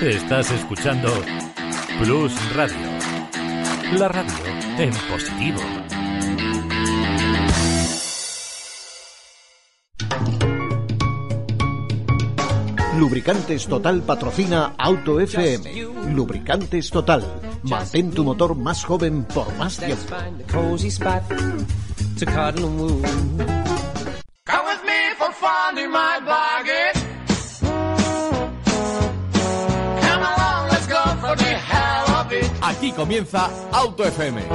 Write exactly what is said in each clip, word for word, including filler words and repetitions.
Estás escuchando Plus Radio, la radio en positivo. Lubricantes Total patrocina Auto F M. Lubricantes Total. Mantén tu motor más joven por más tiempo. Aquí comienza Auto F M.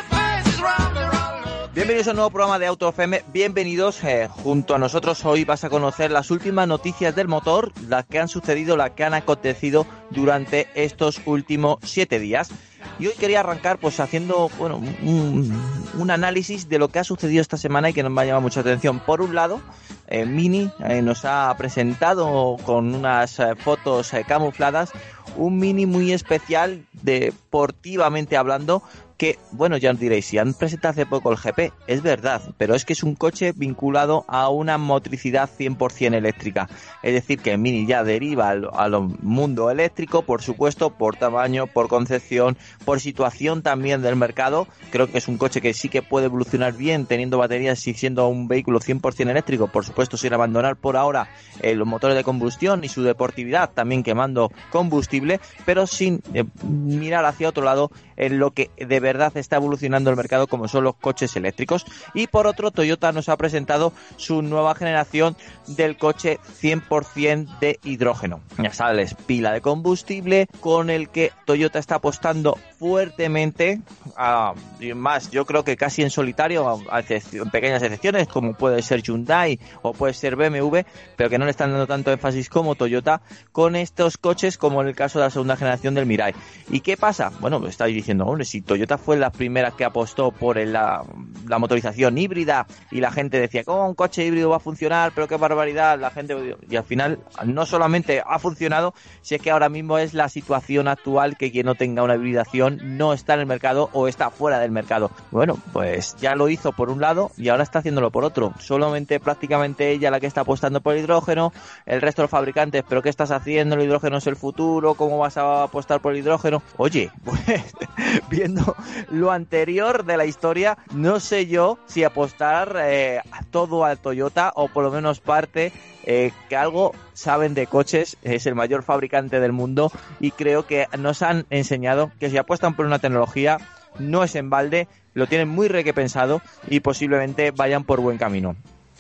Bienvenidos a un nuevo programa de Auto F M, bienvenidos, eh, junto a nosotros hoy vas a conocer las últimas noticias del motor, las que han sucedido, las que han acontecido durante estos últimos siete días. Y hoy quería arrancar pues haciendo bueno un, un análisis de lo que ha sucedido esta semana y que nos va a llamar mucha atención. Por un lado, eh, Mini eh, nos ha presentado con unas eh, fotos eh, camufladas un Mini muy especial, deportivamente hablando, que, bueno, ya os diréis, si han presentado hace poco el G P, es verdad, pero es que es un coche vinculado a una motricidad cien por ciento eléctrica. Es decir, que el Mini ya deriva al, al mundo eléctrico, por supuesto, por tamaño, por concepción, por situación también del mercado. Creo que es un coche que sí que puede evolucionar bien teniendo baterías y siendo un vehículo cien por ciento eléctrico, por supuesto, sin abandonar por ahora eh, los motores de combustión y su deportividad, también quemando combustible, pero sin eh, mirar hacia otro lado en lo que de verdad está evolucionando el mercado, como son los coches eléctricos. Y por otro, Toyota nos ha presentado su nueva generación del coche cien por ciento de hidrógeno. Ya sabes, pila de combustible con el que Toyota está apostando fuertemente, a, y más yo creo que casi en solitario, a excepción, pequeñas excepciones como puede ser Hyundai o puede ser B M W, pero que no le están dando tanto énfasis como Toyota con estos coches, como en el caso de la segunda generación del Mirai. ¿Y qué pasa? Bueno, me estáis diciendo, hombre, si Toyota fue la primera que apostó por el, la, la motorización híbrida y la gente decía, ¿cómo un coche híbrido va a funcionar? Pero qué barbaridad, la gente... Y al final no solamente ha funcionado, si es que ahora mismo es la situación actual que quien no tenga una hibridación no está en el mercado o está fuera del mercado. Bueno, pues ya lo hizo por un lado y ahora está haciéndolo por otro. Solamente prácticamente ella la que está apostando por el hidrógeno, el resto de los fabricantes, ¿pero qué estás haciendo? ¿El hidrógeno es el futuro? ¿Cómo vas a apostar por el hidrógeno? Oye, pues viendo lo anterior de la historia, no sé yo si apostar eh, a todo al Toyota o por lo menos parte, eh, que algo saben de coches, es el mayor fabricante del mundo y creo que nos han enseñado que si apuestan por una tecnología no es en balde, lo tienen muy requepensado y posiblemente vayan por buen camino.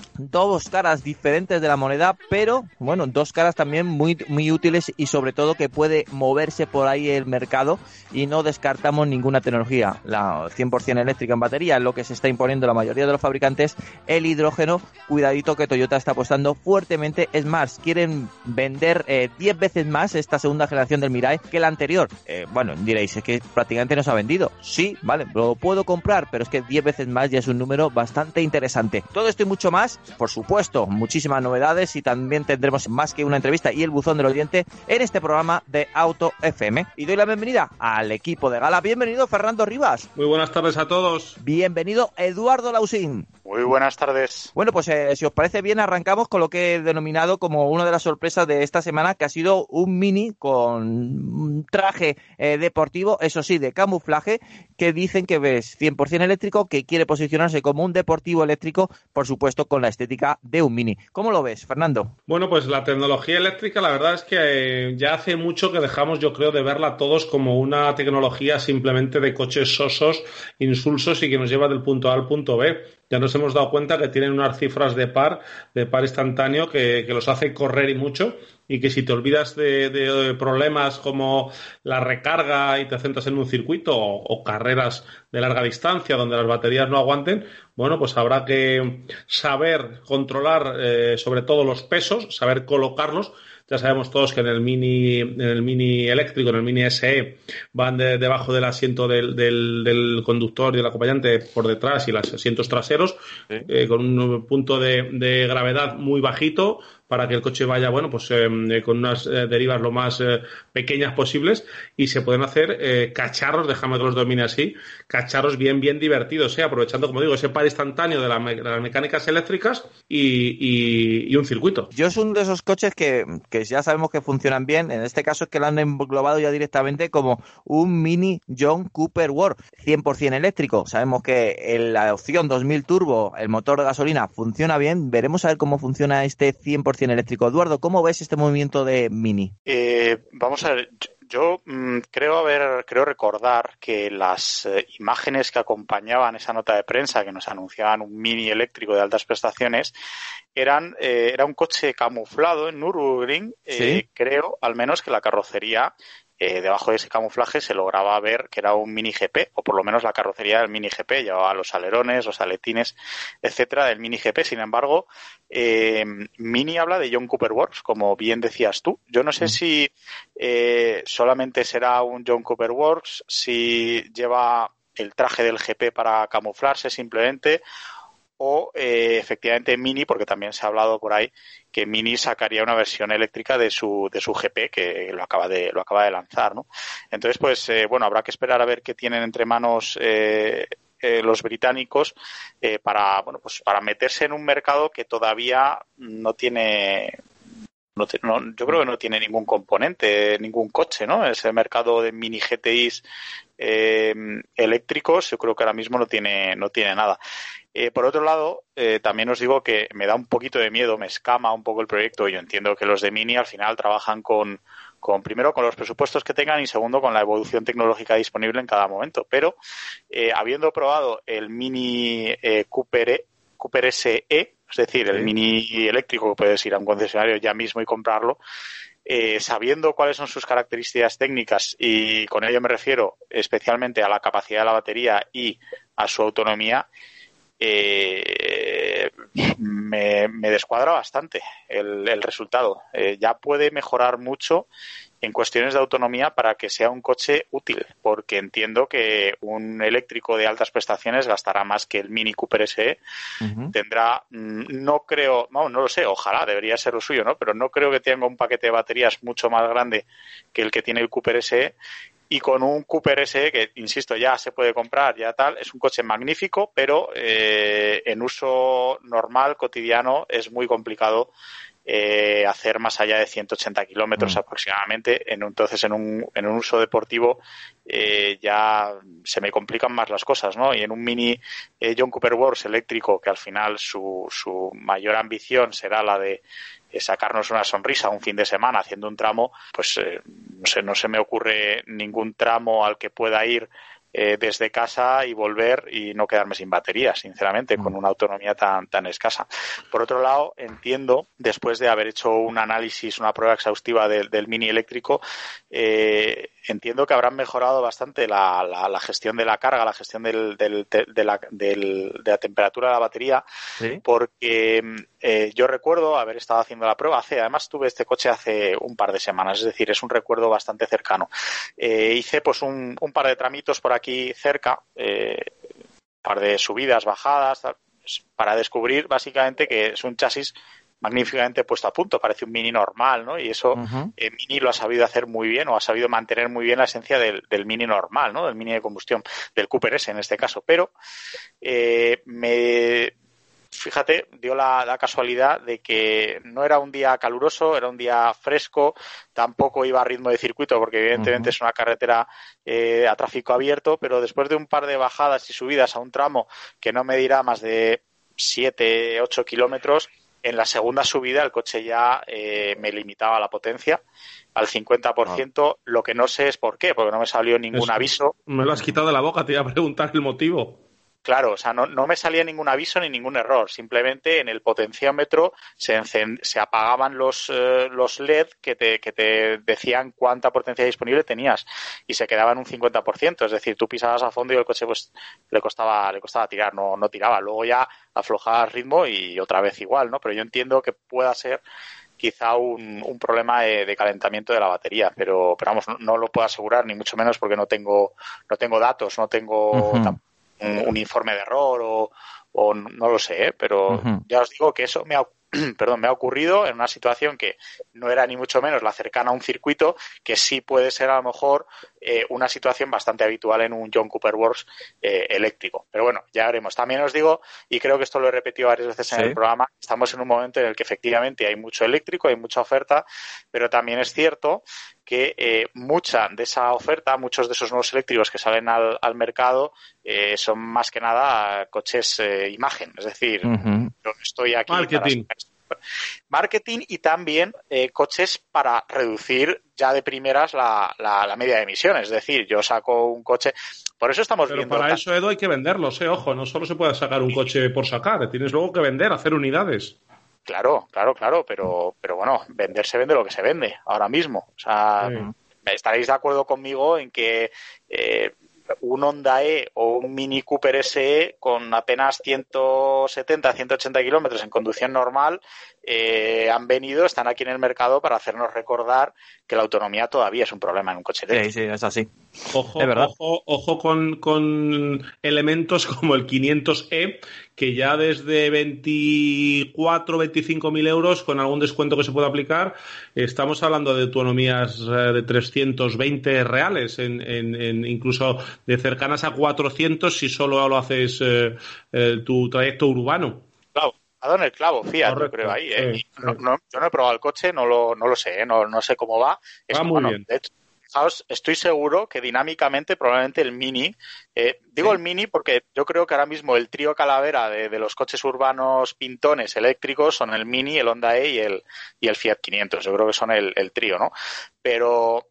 Dos caras diferentes de la moneda, pero bueno, dos caras también muy muy útiles y sobre todo que puede moverse por ahí el mercado y no descartamos ninguna tecnología. La cien por ciento eléctrica en batería es lo que se está imponiendo la mayoría de los fabricantes. El hidrógeno, cuidadito que Toyota está apostando fuertemente. Es más, quieren vender eh, diez veces más esta segunda generación del Mirai que la anterior. Eh, bueno, diréis, es que prácticamente no se ha vendido. Sí, vale, lo puedo comprar, pero es que diez veces más ya es un número bastante interesante. Todo esto y mucho más, por supuesto, muchísimas novedades y también tendremos más que una entrevista y el buzón del oyente en este programa de Auto F M. Y doy la bienvenida al equipo de gala. Bienvenido Fernando Rivas. Muy buenas tardes a todos. Bienvenido Eduardo Lausín. Muy buenas tardes. Bueno, pues eh, si os parece bien, arrancamos con lo que he denominado como una de las sorpresas de esta semana, que ha sido un Mini con un traje eh, deportivo, eso sí, de camuflaje, que dicen que es cien por ciento eléctrico, que quiere posicionarse como un deportivo eléctrico, por supuesto con la estética de un Mini. ¿Cómo lo ves, Fernando? Bueno, pues la tecnología eléctrica, la verdad es que eh, ya hace mucho que dejamos, yo creo, de verla todos como una tecnología simplemente de coches sosos, insulsos y que nos lleva del punto A al punto B. Ya nos hemos dado cuenta que tienen unas cifras de par, de par instantáneo, que, que los hace correr y mucho, y que si te olvidas de, de problemas como la recarga y te centras en un circuito o, o carreras de larga distancia donde las baterías no aguanten, bueno, pues habrá que saber controlar eh, sobre todo los pesos, saber colocarlos. Ya sabemos todos que en el Mini, en el Mini eléctrico, en el Mini S E, van de, debajo del asiento del, del, del conductor y del acompañante por detrás y los asientos traseros, sí. eh, con un punto de, de gravedad muy bajito, para que el coche vaya, bueno, pues eh, con unas eh, derivas lo más eh, pequeñas posibles, y se pueden hacer eh, cacharros, déjame que los domine así, cacharros bien, bien divertidos, ¿eh? Aprovechando, como digo, ese par instantáneo de, la me- de las mecánicas eléctricas y, y, y un circuito. Yo es uno de esos coches que, que ya sabemos que funcionan bien. En este caso es que lo han englobado ya directamente como un mini John Cooper Works cien por ciento eléctrico. Sabemos que en la opción dos mil turbo, el motor de gasolina funciona bien. Veremos a ver cómo funciona este cien por ciento eléctrico. Eduardo, ¿cómo ves este movimiento de Mini? Eh, vamos a ver, yo mmm, creo haber, creo recordar que las eh, imágenes que acompañaban esa nota de prensa que nos anunciaban un Mini eléctrico de altas prestaciones eran eh, era un coche camuflado en Nürburgring, eh, ¿sí? Creo, al menos que la carrocería Eh, debajo de ese camuflaje se lograba ver que era un Mini G P, o por lo menos la carrocería del Mini G P, llevaba los alerones, los aletines, etcétera, del Mini G P. Sin embargo, eh, Mini habla de John Cooper Works, como bien decías tú. Yo no sé mm. si eh, solamente será un John Cooper Works, si lleva el traje del G P para camuflarse simplemente, o eh, efectivamente Mini, porque también se ha hablado por ahí que Mini sacaría una versión eléctrica de su de su G P, que lo acaba de lo acaba de lanzar, ¿no? Entonces, pues eh, bueno, habrá que esperar a ver qué tienen entre manos eh, eh, los británicos eh, para bueno pues para meterse en un mercado que todavía no tiene No, no, yo creo que no tiene ningún componente, ningún coche, ¿no? Ese mercado de mini G T Is eh, eléctricos, yo creo que ahora mismo no tiene, no tiene nada. Eh, por otro lado, eh, también os digo que me da un poquito de miedo, me escama un poco el proyecto. Yo entiendo que los de Mini al final trabajan con, con primero con los presupuestos que tengan y segundo con la evolución tecnológica disponible en cada momento. Pero eh, habiendo probado el Mini eh, Cooper, e, Cooper S E, es decir, el sí. Mini eléctrico, que puedes ir a un concesionario ya mismo y comprarlo, eh, sabiendo cuáles son sus características técnicas, y con ello me refiero especialmente a la capacidad de la batería y a su autonomía, eh, me, me descuadra bastante el, el resultado. Eh, ya puede mejorar mucho en cuestiones de autonomía para que sea un coche útil, porque entiendo que un eléctrico de altas prestaciones gastará más que el Mini Cooper S E. Uh-huh. Tendrá, no creo, no, no lo sé, ojalá, debería ser lo suyo, ¿no? Pero no creo que tenga un paquete de baterías mucho más grande que el que tiene el Cooper S E. Y con un Cooper S E, que insisto, ya se puede comprar, ya tal, es un coche magnífico, pero eh, en uso normal, cotidiano, es muy complicado eh, hacer más allá de ciento ochenta kilómetros mm. aproximadamente. En, entonces, en un, en un uso deportivo eh, ya se me complican más las cosas, ¿no? Y en un Mini eh, John Cooper Works eléctrico, que al final su, su mayor ambición será la de sacarnos una sonrisa un fin de semana haciendo un tramo, pues eh, no sé, no se me ocurre ningún tramo al que pueda ir eh, desde casa y volver y no quedarme sin batería, sinceramente, mm. con una autonomía tan tan escasa. Por otro lado, entiendo, después de haber hecho un análisis, una prueba exhaustiva del, del Mini eléctrico, eh, entiendo que habrán mejorado bastante la, la, la gestión de la carga, la gestión del, del, de, la, del, de la temperatura de la batería, ¿sí? Porque eh, yo recuerdo haber estado haciendo la prueba hace, además tuve este coche hace un par de semanas, es decir, es un recuerdo bastante cercano. Eh, hice pues un, un par de tramitos por aquí cerca, eh, un par de subidas, bajadas, para descubrir básicamente que es un chasis magníficamente puesto a punto, parece un Mini normal, ¿no? Y eso uh-huh. eh, Mini lo ha sabido hacer muy bien, o ha sabido mantener muy bien la esencia del, del Mini normal, ¿no? Del Mini de combustión, del Cooper S en este caso. Pero eh, me fíjate, dio la, la casualidad de que no era un día caluroso, era un día fresco, tampoco iba a ritmo de circuito porque evidentemente uh-huh. es una carretera eh, a tráfico abierto, pero después de un par de bajadas y subidas a un tramo que no medirá más de siete, ocho kilómetros, en la segunda subida el coche ya eh, me limitaba la potencia al cincuenta por ciento, ah. Lo que no sé es por qué, porque no me salió ningún Eso, aviso. Me lo has quitado de la boca, te iba a preguntar el motivo. Claro, o sea, no, no me salía ningún aviso ni ningún error. Simplemente en el potenciómetro se, encend- se apagaban los, eh, los L E D que te, que te decían cuánta potencia disponible tenías y se quedaba en un cincuenta por ciento. Es decir, tú pisabas a fondo y el coche pues le costaba, le costaba tirar, no, no tiraba. Luego ya aflojaba el ritmo y otra vez igual, ¿no? Pero yo entiendo que pueda ser quizá un, un problema de, de calentamiento de la batería, pero, pero vamos, no, no lo puedo asegurar, ni mucho menos porque no tengo, no tengo datos, no tengo uh-huh. tampoco Un, un informe de error o, o no lo sé, ¿eh? Pero uh-huh. ya os digo que eso me ha, perdón, me ha ocurrido en una situación que no era ni mucho menos la cercana a un circuito, que sí puede ser a lo mejor eh, una situación bastante habitual en un John Cooper Works eh, eléctrico. Pero bueno, ya veremos. También os digo, y creo que esto lo he repetido varias veces en ¿Sí? el programa, estamos en un momento en el que efectivamente hay mucho eléctrico, hay mucha oferta, pero también es cierto que eh, mucha de esa oferta, muchos de esos nuevos eléctricos que salen al, al mercado eh, son más que nada coches eh, imagen. Es decir, uh-huh. yo estoy aquí Marketing. Para... Marketing y también eh, coches para reducir ya de primeras la, la, la media de emisiones. Es decir, yo saco un coche... Por eso estamos Pero viendo... para eso, Edu, hay que venderlos, eh, ojo, no solo se puede sacar un coche por sacar, tienes luego que vender, hacer unidades. Claro, claro, claro, pero, pero bueno, vender se vende lo que se vende ahora mismo. O sea, sí. estaréis de acuerdo conmigo en que eh, un Honda E o un Mini Cooper S E con apenas ciento setenta, ciento ochenta kilómetros en conducción normal eh, han venido, están aquí en el mercado para hacernos recordar que la autonomía todavía es un problema en un coche eléctrico. Sí, sí, es así. Ojo, es verdad. ojo, ojo con, con elementos como el quinientos E, que ya desde veinticuatro, veinticinco mil euros, con algún descuento que se pueda aplicar, estamos hablando de autonomías de trescientos veinte reales, en, en, en incluso de cercanas a cuatrocientos si solo lo haces eh, eh, tu trayecto urbano. Claro. Ha dado en el clavo, Fiat, yo creo ahí. ¿eh? Sí, no, no, yo no he probado el coche, no lo, no lo sé, ¿eh? no, no sé cómo va. Es va que, muy bueno, bien. De hecho, fijaos, estoy seguro que dinámicamente probablemente el Mini, eh, digo sí. el Mini porque yo creo que ahora mismo el trío calavera de, de los coches urbanos pintones eléctricos son el Mini, el Honda E y el, y el Fiat quinientos. Yo creo que son el, el trío, ¿no? Pero...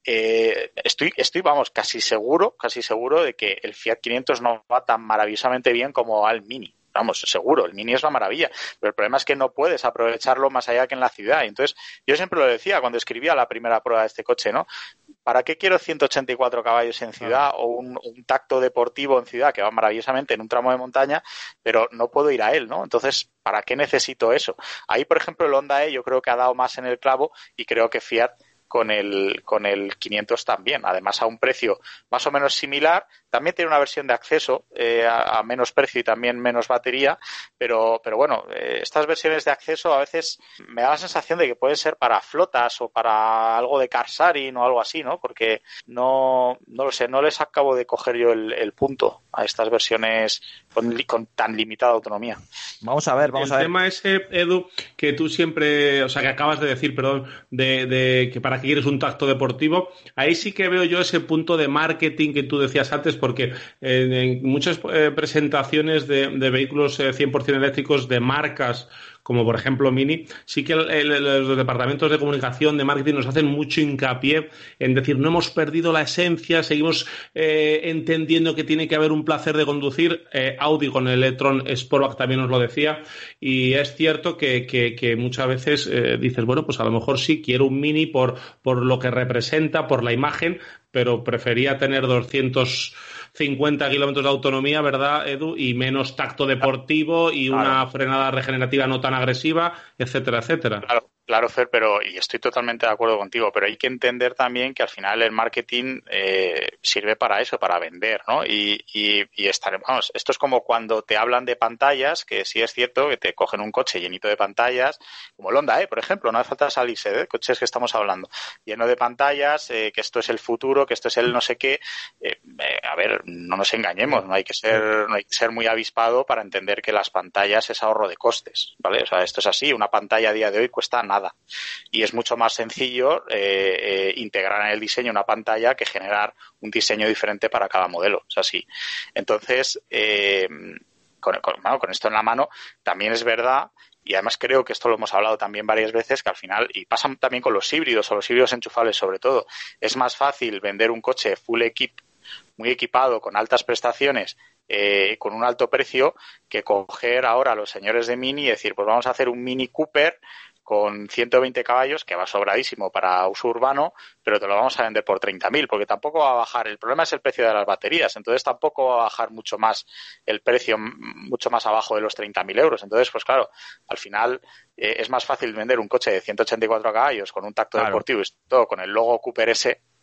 Eh, estoy, estoy, vamos, casi seguro, casi seguro de que el Fiat quinientos no va tan maravillosamente bien como va el Mini. Vamos, seguro, el Mini es una maravilla, pero el problema es que no puedes aprovecharlo más allá que en la ciudad. Entonces, yo siempre lo decía cuando escribía la primera prueba de este coche, ¿no? ¿Para qué quiero ciento ochenta y cuatro caballos en ciudad o un, un tacto deportivo en ciudad que va maravillosamente en un tramo de montaña, pero no puedo ir a él, ¿no? Entonces, ¿para qué necesito eso? Ahí, por ejemplo, el Honda E yo creo que ha dado más en el clavo y creo que Fiat con el con el quinientos también, además a un precio más o menos similar. También tiene una versión de acceso eh, a, a menos precio y también menos batería, pero pero bueno, eh, estas versiones de acceso a veces me da la sensación de que pueden ser para flotas o para algo de car sharing o algo así, ¿no? Porque no no lo sé, no les acabo de coger yo el, el punto a estas versiones con, con tan limitada autonomía. Vamos a ver, vamos el a ver. El tema ese, Edu, que tú siempre, o sea, que acabas de decir, perdón, de, de que para qué quieres un tacto deportivo, ahí sí que veo yo ese punto de marketing que tú decías antes, porque en, en muchas eh, presentaciones de, de vehículos eh, cien por ciento eléctricos de marcas como por ejemplo Mini, sí que el, el, los departamentos de comunicación, de marketing nos hacen mucho hincapié en decir no hemos perdido la esencia, seguimos eh, entendiendo que tiene que haber un placer de conducir. eh, Audi con el e-tron Sportback también nos lo decía, y es cierto que, que, que muchas veces eh, dices, bueno, pues a lo mejor sí, quiero un Mini por, por lo que representa, por la imagen, pero prefería tener doscientos cincuenta kilómetros de autonomía, ¿verdad, Edu? Y menos tacto deportivo y claro, una frenada regenerativa no tan agresiva, etcétera, etcétera. Claro. Claro, Fer, pero y estoy totalmente de acuerdo contigo, pero hay que entender también que al final el marketing eh, sirve para eso, para vender, ¿no? Y, y, y estar, vamos, esto es como cuando te hablan de pantallas, que sí es cierto que te cogen un coche llenito de pantallas, como el Honda E, por ejemplo, no hace falta salirse de coches que estamos hablando, lleno de pantallas, eh, que esto es el futuro, que esto es el no sé qué. Eh, eh, a ver, no nos engañemos, no hay que ser, no hay que ser muy avispado para entender que las pantallas es ahorro de costes, ¿vale? O sea, esto es así, una pantalla a día de hoy cuesta nada. Y es mucho más sencillo eh, eh, integrar en el diseño una pantalla que generar un diseño diferente para cada modelo. Es así. Entonces, eh, con, con, bueno, con esto en la mano, también es verdad, y además creo que esto lo hemos hablado también varias veces, que al final, y pasa también con los híbridos o los híbridos enchufables sobre todo, es más fácil vender un coche full equip, muy equipado, con altas prestaciones, eh, con un alto precio, que coger ahora a los señores de Mini y decir, pues vamos a hacer un Mini Cooper con ciento veinte caballos, que va sobradísimo para uso urbano, pero te lo vamos a vender por treinta mil, porque tampoco va a bajar. El problema es el precio de las baterías, entonces tampoco va a bajar mucho más el precio, mucho más abajo de los treinta mil euros. Entonces, pues claro, al final eh, es más fácil vender un coche de ciento ochenta y cuatro caballos con un tacto claro, deportivo y todo con el logo Cooper S,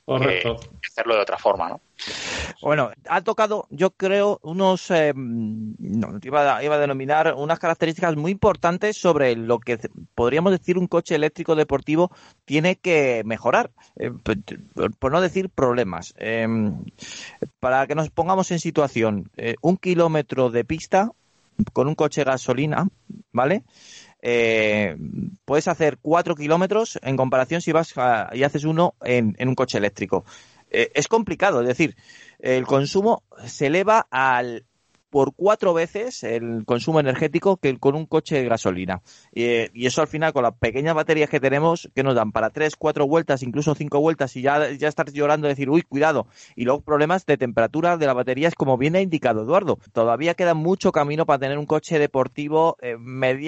Correcto. que hacerlo de otra forma, ¿no? Bueno, ha tocado, yo creo, unos, eh, no, iba, a, iba a denominar unas características muy importantes sobre lo que podríamos decir un coche eléctrico deportivo tiene que mejorar, eh, por no decir problemas. Eh, para que nos pongamos en situación, eh, un kilómetro de pista con un coche gasolina, ¿vale? Eh, puedes hacer cuatro kilómetros en comparación si vas a, y haces uno en, en un coche eléctrico. Eh, es complicado, es decir, el consumo se eleva al por cuatro veces el consumo energético que con un coche de gasolina. Eh, y eso al final, con las pequeñas baterías que tenemos, que nos dan para tres, cuatro vueltas, incluso cinco vueltas, y ya, ya estar llorando y decir, uy, cuidado. Y luego problemas de temperatura de la batería, es como bien ha indicado Eduardo. Todavía queda mucho camino para tener un coche deportivo eh,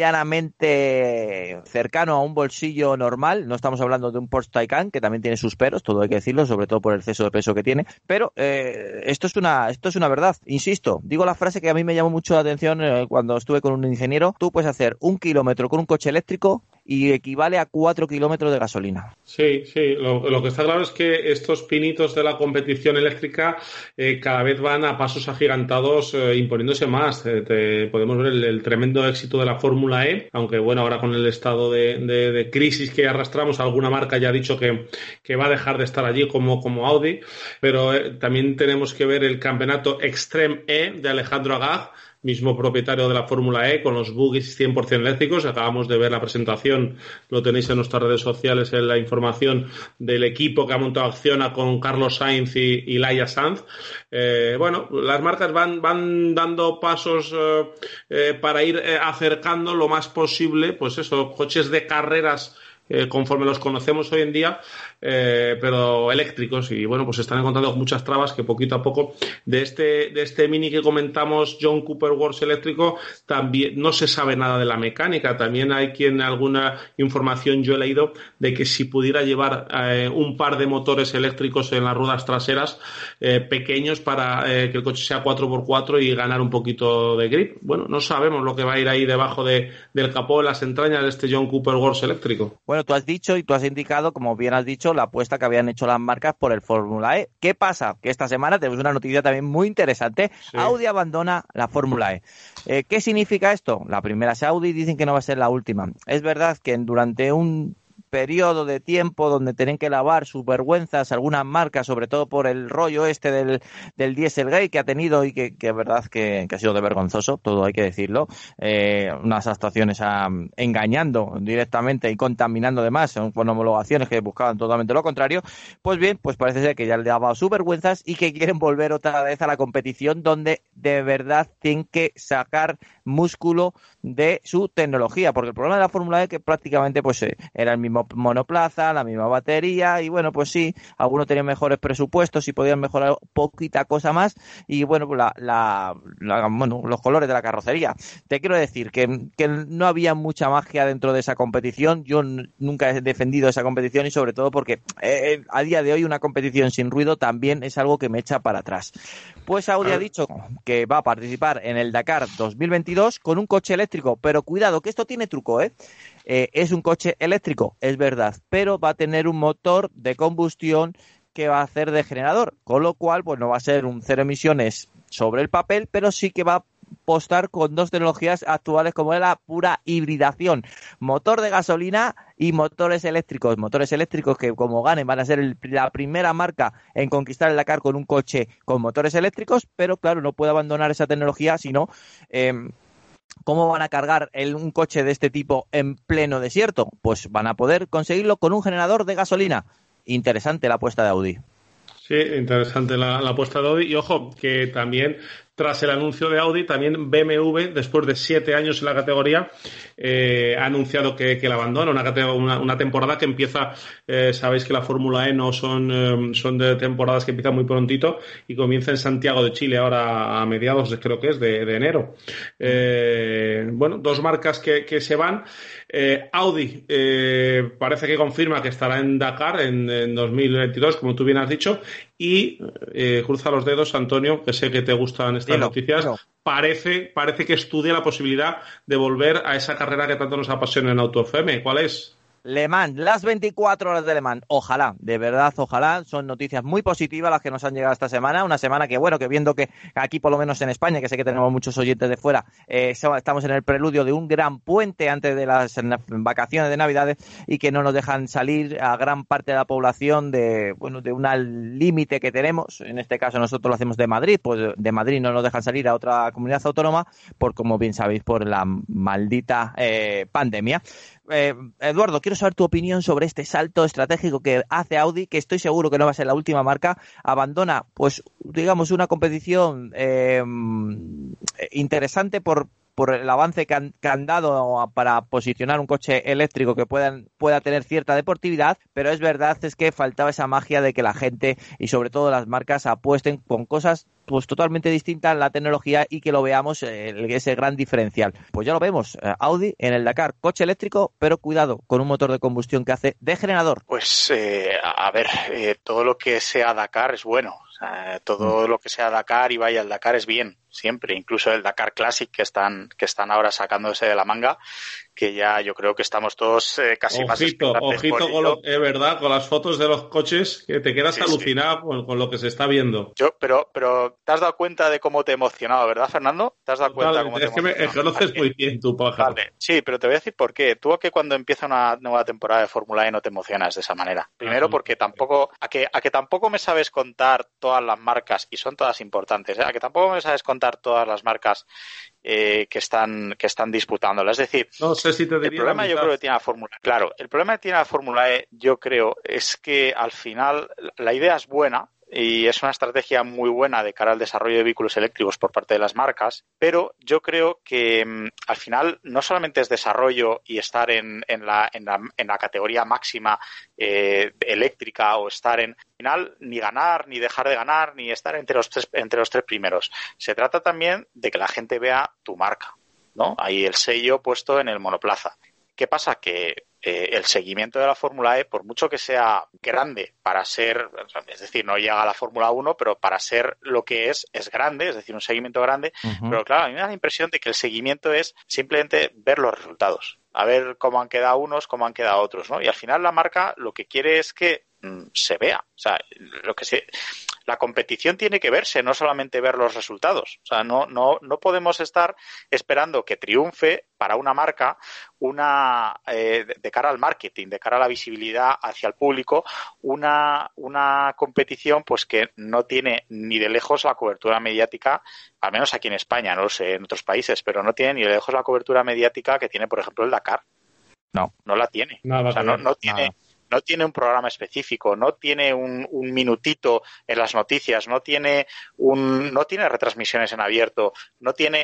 medianamente cercano a un bolsillo normal. No estamos hablando de un Porsche Taycan, que también tiene sus peros, todo hay que decirlo, sobre todo por el exceso de peso que tiene. Pero eh, esto es una, esto es una verdad. Insisto, digo la frase que a mí me llamó mucho la atención eh, cuando estuve con un ingeniero. Tú puedes hacer un kilómetro con un coche eléctrico y equivale a cuatro kilómetros de gasolina. Sí, sí. Lo, lo que está claro es que estos pinitos de la competición eléctrica eh, cada vez van a pasos agigantados, eh, imponiéndose más. Eh, te, podemos ver el, el tremendo éxito de la Fórmula E, aunque bueno, ahora con el estado de, de, de crisis que arrastramos, alguna marca ya ha dicho que, que va a dejar de estar allí como, como Audi, pero eh, también tenemos que ver el campeonato Extreme E de Alejandro Agag, mismo propietario de la Fórmula E, con los buggies cien por ciento eléctricos. Acabamos de ver la presentación, lo tenéis en nuestras redes sociales, en la información del equipo que ha montado Acciona con Carlos Sainz y, y Laia Sanz. Eh, bueno, las marcas van, van dando pasos eh, eh, para ir eh, acercando lo más posible, pues eso, coches de carreras Eh, conforme los conocemos hoy en día, eh, pero eléctricos, y bueno, pues están encontrando muchas trabas que poquito a poco de este de este Mini que comentamos, John Cooper Works eléctrico, también no se sabe nada de la mecánica. También hay quien, alguna información yo he leído de que si pudiera llevar eh, un par de motores eléctricos en las ruedas traseras eh, pequeños para eh, que el coche sea cuatro por cuatro y ganar un poquito de grip. Bueno, no sabemos lo que va a ir ahí debajo de, del capó, en las entrañas de este John Cooper Works eléctrico. Bueno, tú has dicho y tú has indicado, como bien has dicho, la apuesta que habían hecho las marcas por el Fórmula E. ¿Qué pasa? Que esta semana tenemos una noticia también muy interesante. Sí. Audi abandona la Fórmula E. Eh, ¿Qué significa esto? La primera es Audi, dicen que no va a ser la última. Es verdad que durante un periodo de tiempo donde tienen que lavar sus vergüenzas algunas marcas, sobre todo por el rollo este del, del Dieselgate que ha tenido y que, que es verdad que, que ha sido de vergonzoso, todo hay que decirlo, eh, unas actuaciones a, engañando directamente y contaminando además con homologaciones que buscaban totalmente lo contrario. Pues bien, pues parece ser que ya le ha dado sus vergüenzas y que quieren volver otra vez a la competición donde de verdad tienen que sacar músculo de su tecnología, porque el problema de la Fórmula E es que prácticamente pues eh, era el mismo monoplaza, la misma batería, y bueno, pues sí, algunos tenían mejores presupuestos y podían mejorar poquita cosa más, y bueno, pues la, la, la, bueno, los colores de la carrocería. Te quiero decir que, que no había mucha magia dentro de esa competición. Yo n- nunca he defendido esa competición, y sobre todo porque eh, a día de hoy una competición sin ruido también es algo que me echa para atrás. Pues Audi ha dicho que va a participar en el Dakar dos mil veintidós con un coche eléctrico, pero cuidado, que esto tiene truco, ¿eh? Eh, es un coche eléctrico, es verdad, pero va a tener un motor de combustión que va a hacer de generador, con lo cual pues no va a ser un cero emisiones sobre el papel, pero sí que va a apostar con dos tecnologías actuales como es la pura hibridación, motor de gasolina y motores eléctricos, motores eléctricos que como ganen van a ser el, la primera marca en conquistar el Dakar con un coche con motores eléctricos, pero claro, no puede abandonar esa tecnología, sino eh, ¿cómo van a cargar el, un coche de este tipo en pleno desierto? Pues van a poder conseguirlo con un generador de gasolina. Interesante la apuesta de Audi. Sí, interesante la, la apuesta de Audi. Y ojo, que también tras el anuncio de Audi, también B M W, después de siete años en la categoría, eh, ha anunciado que, que la abandona. Una, una, una temporada que empieza, eh, sabéis que la Fórmula E no son, eh, son de temporadas que empiezan muy prontito y comienza en Santiago de Chile ahora a mediados, creo que es, de, de enero. Eh, bueno, dos marcas que, que se van. Eh, Audi eh, parece que confirma que estará en Dakar en, en dos mil veintidós, como tú bien has dicho, y eh, cruza los dedos, Antonio, que sé que te gustan estas Dilo, noticias, no. parece, parece que estudia la posibilidad de volver a esa carrera que tanto nos apasiona en Auto F M. ¿Cuál es? Le Mans, las veinticuatro horas de Le Mans, ojalá, de verdad, ojalá, son noticias muy positivas las que nos han llegado esta semana, una semana que bueno, que viendo que aquí por lo menos en España, que sé que tenemos muchos oyentes de fuera, eh, estamos en el preludio de un gran puente antes de las vacaciones de Navidades y que no nos dejan salir a gran parte de la población de, bueno, de un límite que tenemos, en este caso nosotros lo hacemos de Madrid, pues de Madrid no nos dejan salir a otra comunidad autónoma por, como bien sabéis, por la maldita eh, pandemia. Eh, Eduardo, quiero saber tu opinión sobre este salto estratégico que hace Audi, que estoy seguro que no va a ser la última marca. Abandona, pues, digamos, una competición eh, interesante por, por el avance que han, que han dado para posicionar un coche eléctrico que puedan, pueda tener cierta deportividad, pero es verdad es que faltaba esa magia de que la gente y sobre todo las marcas apuesten con cosas pues totalmente distinta en la tecnología y que lo veamos eh, ese gran diferencial. Pues ya lo vemos, eh, Audi en el Dakar, coche eléctrico, pero cuidado, con un motor de combustión que hace de generador. Pues, eh, a ver, eh, todo lo que sea Dakar es bueno. O sea, todo mm. lo que sea Dakar y vaya al Dakar es bien, siempre. Incluso el Dakar Classic que están, que están ahora sacándose de la manga, que ya yo creo que estamos todos eh, casi ojito, más expectantes. Ojito con lo, es verdad, con las fotos de los coches, que te quedas sí, alucinado sí. Con, con lo que se está viendo. Yo, pero, pero te has dado cuenta de cómo te he emocionado, ¿verdad, Fernando? ¿Te has dado cuenta vale, cómo es te que me conoces muy bien tu pájaro. Vale, sí, pero te voy a decir por qué. Tú a que cuando empieza una nueva temporada de Fórmula E no te emocionas de esa manera. Primero porque tampoco, a que, a que tampoco me sabes contar todas las marcas, y son todas importantes, ¿eh? A que tampoco me sabes contar todas las marcas eh, que están que están disputándola. Es decir, no sé si te diría el problema yo creo que tiene la Fórmula E. Claro, el problema que tiene la Fórmula E, yo creo, es que al final la idea es buena, y es una estrategia muy buena de cara al desarrollo de vehículos eléctricos por parte de las marcas, pero yo creo que mmm, al final no solamente es desarrollo y estar en, en, la, en, la, en la categoría máxima eh, eléctrica o estar en al final ni ganar, ni dejar de ganar, ni estar entre los tres, entre los tres primeros. Se trata también de que la gente vea tu marca, ¿no? Ahí el sello puesto en el monoplaza. ¿Qué pasa? Que eh, el seguimiento de la Fórmula E, por mucho que sea grande para ser, es decir, no llega a la Fórmula uno, pero para ser lo que es, es grande, es decir, un seguimiento grande, uh-huh. Pero claro, a mí me da la impresión de que el seguimiento es simplemente ver los resultados, a ver cómo han quedado unos, cómo han quedado otros, ¿no? Y al final la marca lo que quiere es que mmm, se vea, o sea, lo que se... La competición tiene que verse, no solamente ver los resultados. O sea, no, no, no podemos estar esperando que triunfe para una marca una eh, de cara al marketing, de cara a la visibilidad hacia el público, una, una competición pues que no tiene ni de lejos la cobertura mediática, al menos aquí en España, no lo sé, en otros países, pero no tiene ni de lejos la cobertura mediática que tiene, por ejemplo, el Dakar. No. No la tiene. Nada, o sea, no, no tiene... Nada. No tiene un programa específico, no tiene un, un minutito en las noticias, no tiene un, no tiene retransmisiones en abierto, no tiene,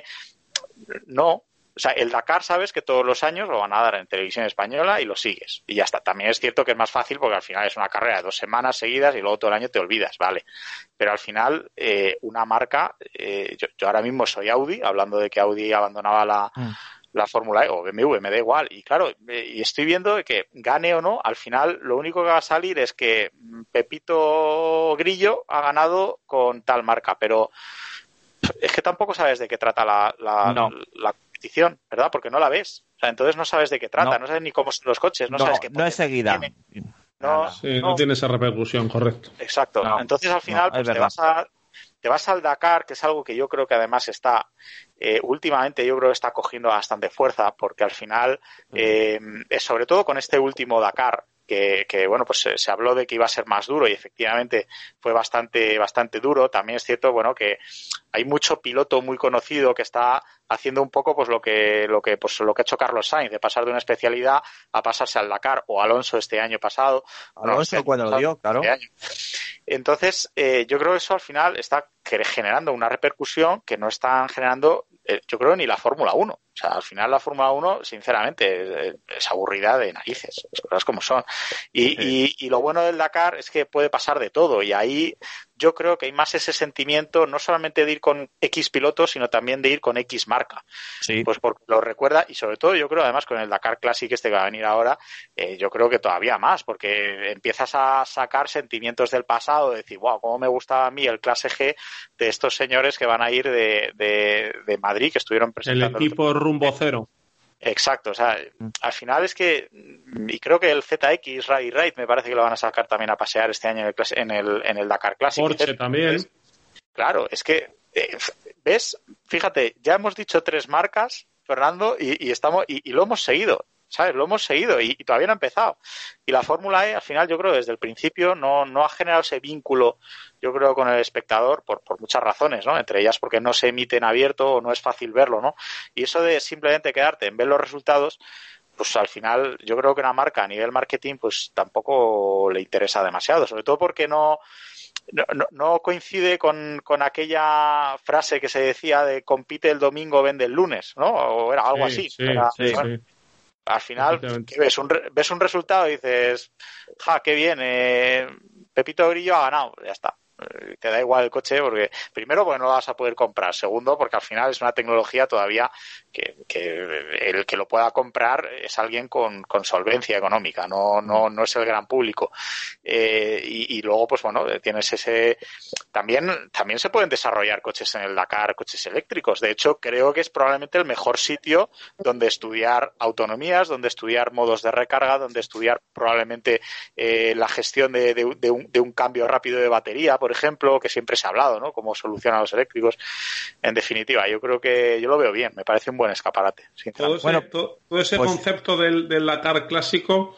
no, o sea, el Dakar sabes que todos los años lo van a dar en televisión española y lo sigues y ya está. También es cierto que es más fácil porque al final es una carrera de dos semanas seguidas y luego todo el año te olvidas, vale. Pero al final eh, una marca, eh, yo, yo ahora mismo soy Audi, hablando de que Audi abandonaba la mm. la Fórmula E o B M W, me da igual. Y claro, y estoy viendo que gane o no, al final lo único que va a salir es que Pepito Grillo ha ganado con tal marca, pero es que tampoco sabes de qué trata la, la, no. la competición, ¿verdad? Porque no la ves. O sea, entonces no sabes de qué trata, no, no sabes ni cómo son los coches, no, no sabes qué no es seguida. Tiene. No, sí, no, no tiene esa repercusión, correcto. Exacto. No, entonces al final no, pues te vas a Te vas al Dakar, que es algo que yo creo que además está, eh, últimamente yo creo que está cogiendo bastante fuerza, porque al final, eh, sobre todo con este último Dakar, que, que bueno, pues se, se habló de que iba a ser más duro y efectivamente fue bastante, bastante duro. También es cierto, bueno, que hay mucho piloto muy conocido que está haciendo un poco pues lo que, lo que, pues lo que ha hecho Carlos Sainz, de pasar de una especialidad a pasarse al Dakar, o Alonso este año pasado. Alonso no, cuando lo dio, claro. Este año. Entonces, eh, yo creo que eso al final está generando una repercusión que no están generando, eh, yo creo, ni la Fórmula uno. O sea, al final la Fórmula uno, sinceramente, es, es aburrida de narices, las cosas como son. Y, sí. y, y lo bueno del Dakar es que puede pasar de todo, y ahí yo creo que hay más ese sentimiento, no solamente de ir con X pilotos, sino también de ir con X marca. Sí. Pues porque lo recuerda, y sobre todo yo creo, además, con el Dakar Classic este que va a venir ahora, eh, yo creo que todavía más, porque empiezas a sacar sentimientos del pasado, de decir, wow, cómo me gustaba a mí el Clase G de estos señores que van a ir de, de, de Madrid, que estuvieron presentando... El equipo rumbo cero. Exacto, o sea, al final es que, y creo que el Z X Rally Raid me parece que lo van a sacar también a pasear este año en el, en el, en el Dakar Classic. Porsche también. Es, claro, es que, eh, ¿ves? Fíjate, ya hemos dicho tres marcas, Fernando, y, y estamos y, y lo hemos seguido. ¿Sabes? Lo hemos seguido y, y todavía no ha empezado. Y la Fórmula E, al final, yo creo desde el principio no, no ha generado ese vínculo, yo creo, con el espectador por, por muchas razones, ¿no? Entre ellas porque no se emite en abierto o no es fácil verlo, ¿no? Y eso de simplemente quedarte en ver los resultados, pues al final yo creo que una marca a nivel marketing pues tampoco le interesa demasiado, sobre todo porque no... No, no, no coincide con, con aquella frase que se decía de compite el domingo, vende el lunes, ¿no? O era algo sí, así. Sí, era, sí, ¿no? sí. Al final, ¿qué ves? Un, ves un resultado y dices, ja, qué bien, eh, Pepito Grillo ha ganado, ya está. Eh, te da igual el coche porque, primero, porque no lo vas a poder comprar. Segundo, porque al final es una tecnología todavía que, que el que lo pueda comprar es alguien con, con solvencia económica, no, no, no es el gran público. Eh, y, y luego, pues bueno, tienes ese... También, también se pueden desarrollar coches en el Dakar, coches eléctricos. De hecho, creo que es probablemente el mejor sitio donde estudiar autonomías, donde estudiar modos de recarga, donde estudiar probablemente eh, la gestión de, de, de, un, de un cambio rápido de batería, por ejemplo, que siempre se ha hablado, ¿no? Cómo solucionan los eléctricos. En definitiva, yo creo que yo lo veo bien. Me parece un buen escaparate, sinceramente. Todo ese, Bueno, todo, todo ese pues... concepto del, del Dakar clásico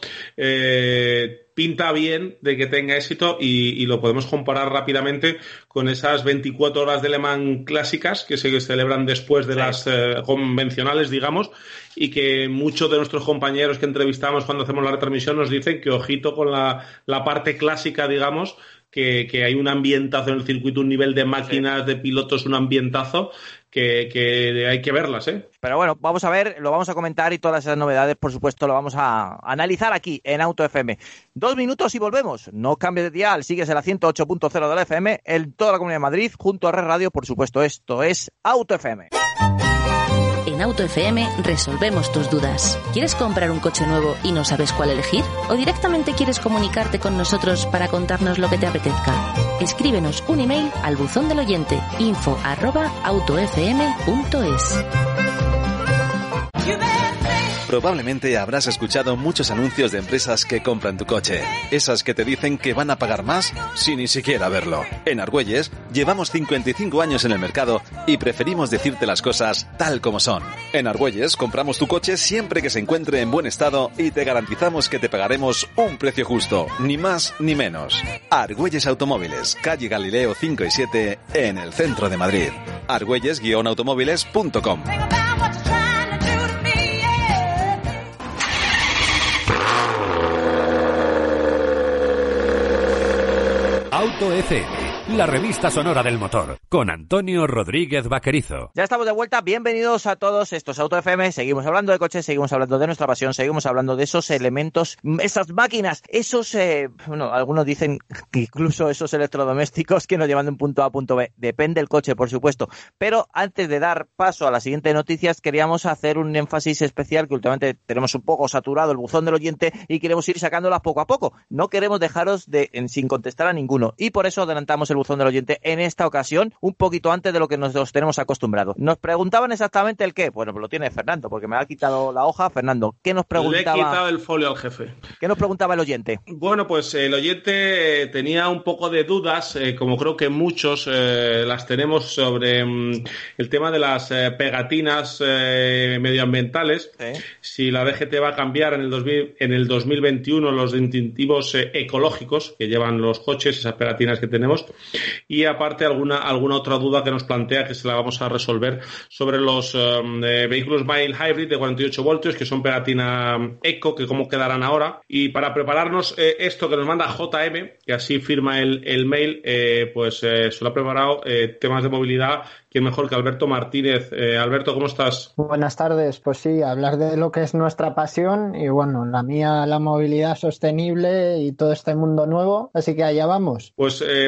eh, pinta bien de que tenga éxito y, y lo podemos comparar rápidamente con esas veinticuatro horas de Le Mans clásicas que se celebran después de sí. las eh, convencionales, digamos, y que muchos de nuestros compañeros que entrevistamos cuando hacemos la retransmisión nos dicen que ojito con la, la parte clásica, digamos, que, que hay un ambientazo en el circuito, un nivel de máquinas, sí. de pilotos, un ambientazo que, que hay que verlas, ¿eh? Pero bueno, vamos a ver, lo vamos a comentar y todas esas novedades, por supuesto, lo vamos a analizar aquí en Auto F M. Dos minutos y volvemos. No cambies de dial, sigues en la ciento ocho punto cero de la F M, en toda la Comunidad de Madrid, junto a Red Radio, por supuesto. Esto es Auto F M. En Auto F M resolvemos tus dudas. ¿Quieres comprar un coche nuevo y no sabes cuál elegir? ¿O directamente quieres comunicarte con nosotros para contarnos lo que te apetezca? Escríbenos un email al buzón del oyente info arroba autofm punto es. Probablemente habrás escuchado muchos anuncios de empresas que compran tu coche. Esas que te dicen que van a pagar más sin ni siquiera verlo. En Argüelles llevamos cincuenta y cinco años en el mercado y preferimos decirte las cosas tal como son. En Argüelles compramos tu coche siempre que se encuentre en buen estado y te garantizamos que te pagaremos un precio justo, ni más ni menos. Argüelles Automóviles, calle Galileo cinco y siete, en el centro de Madrid. argüelles guion automóviles punto com. Auto F M, la revista sonora del motor, con Antonio Rodríguez Vaquerizo. Ya estamos de vuelta, bienvenidos a todos, esto es Auto F M, seguimos hablando de coches, seguimos hablando de nuestra pasión, seguimos hablando de esos elementos, esas máquinas, esos, eh, bueno, algunos dicen que incluso esos electrodomésticos que nos llevan de un punto A a punto B, depende del coche, por supuesto, pero antes de dar paso a las siguientes noticias, queríamos hacer un énfasis especial, que últimamente tenemos un poco saturado el buzón del oyente y queremos ir sacándolas poco a poco, no queremos dejaros de, en, sin contestar a ninguno. Y por eso adelantamos el buzón del oyente en esta ocasión, un poquito antes de lo que nos tenemos acostumbrado. Nos preguntaban exactamente el qué. Bueno, pues lo tiene Fernando, porque me ha quitado la hoja. Fernando, ¿qué nos preguntaba? Le he quitado el folio al jefe. ¿Qué nos preguntaba el oyente? Bueno, pues el oyente tenía un poco de dudas, eh, como creo que muchos eh, las tenemos, sobre um, el tema de las eh, pegatinas eh, medioambientales. ¿Eh? Si la D G T va a cambiar en el, dos mil, en el dos mil veintiuno los distintivos eh, ecológicos que llevan los coches, esas pegatinas que tenemos, y aparte alguna alguna otra duda que nos plantea, que se la vamos a resolver, sobre los um, eh, vehículos mild hybrid de cuarenta y ocho voltios, que son pegatina eco, que cómo quedarán ahora. Y para prepararnos eh, esto que nos manda J M, que así firma el, el mail, eh, pues eh, se lo ha preparado, eh, temas de movilidad. ¿Quién mejor que Alberto Martínez? Eh, Alberto, ¿cómo estás? Buenas tardes. Pues sí, hablar de lo que es nuestra pasión y, bueno, la mía, la movilidad sostenible y todo este mundo nuevo. Así que allá vamos. Pues eh, vamos al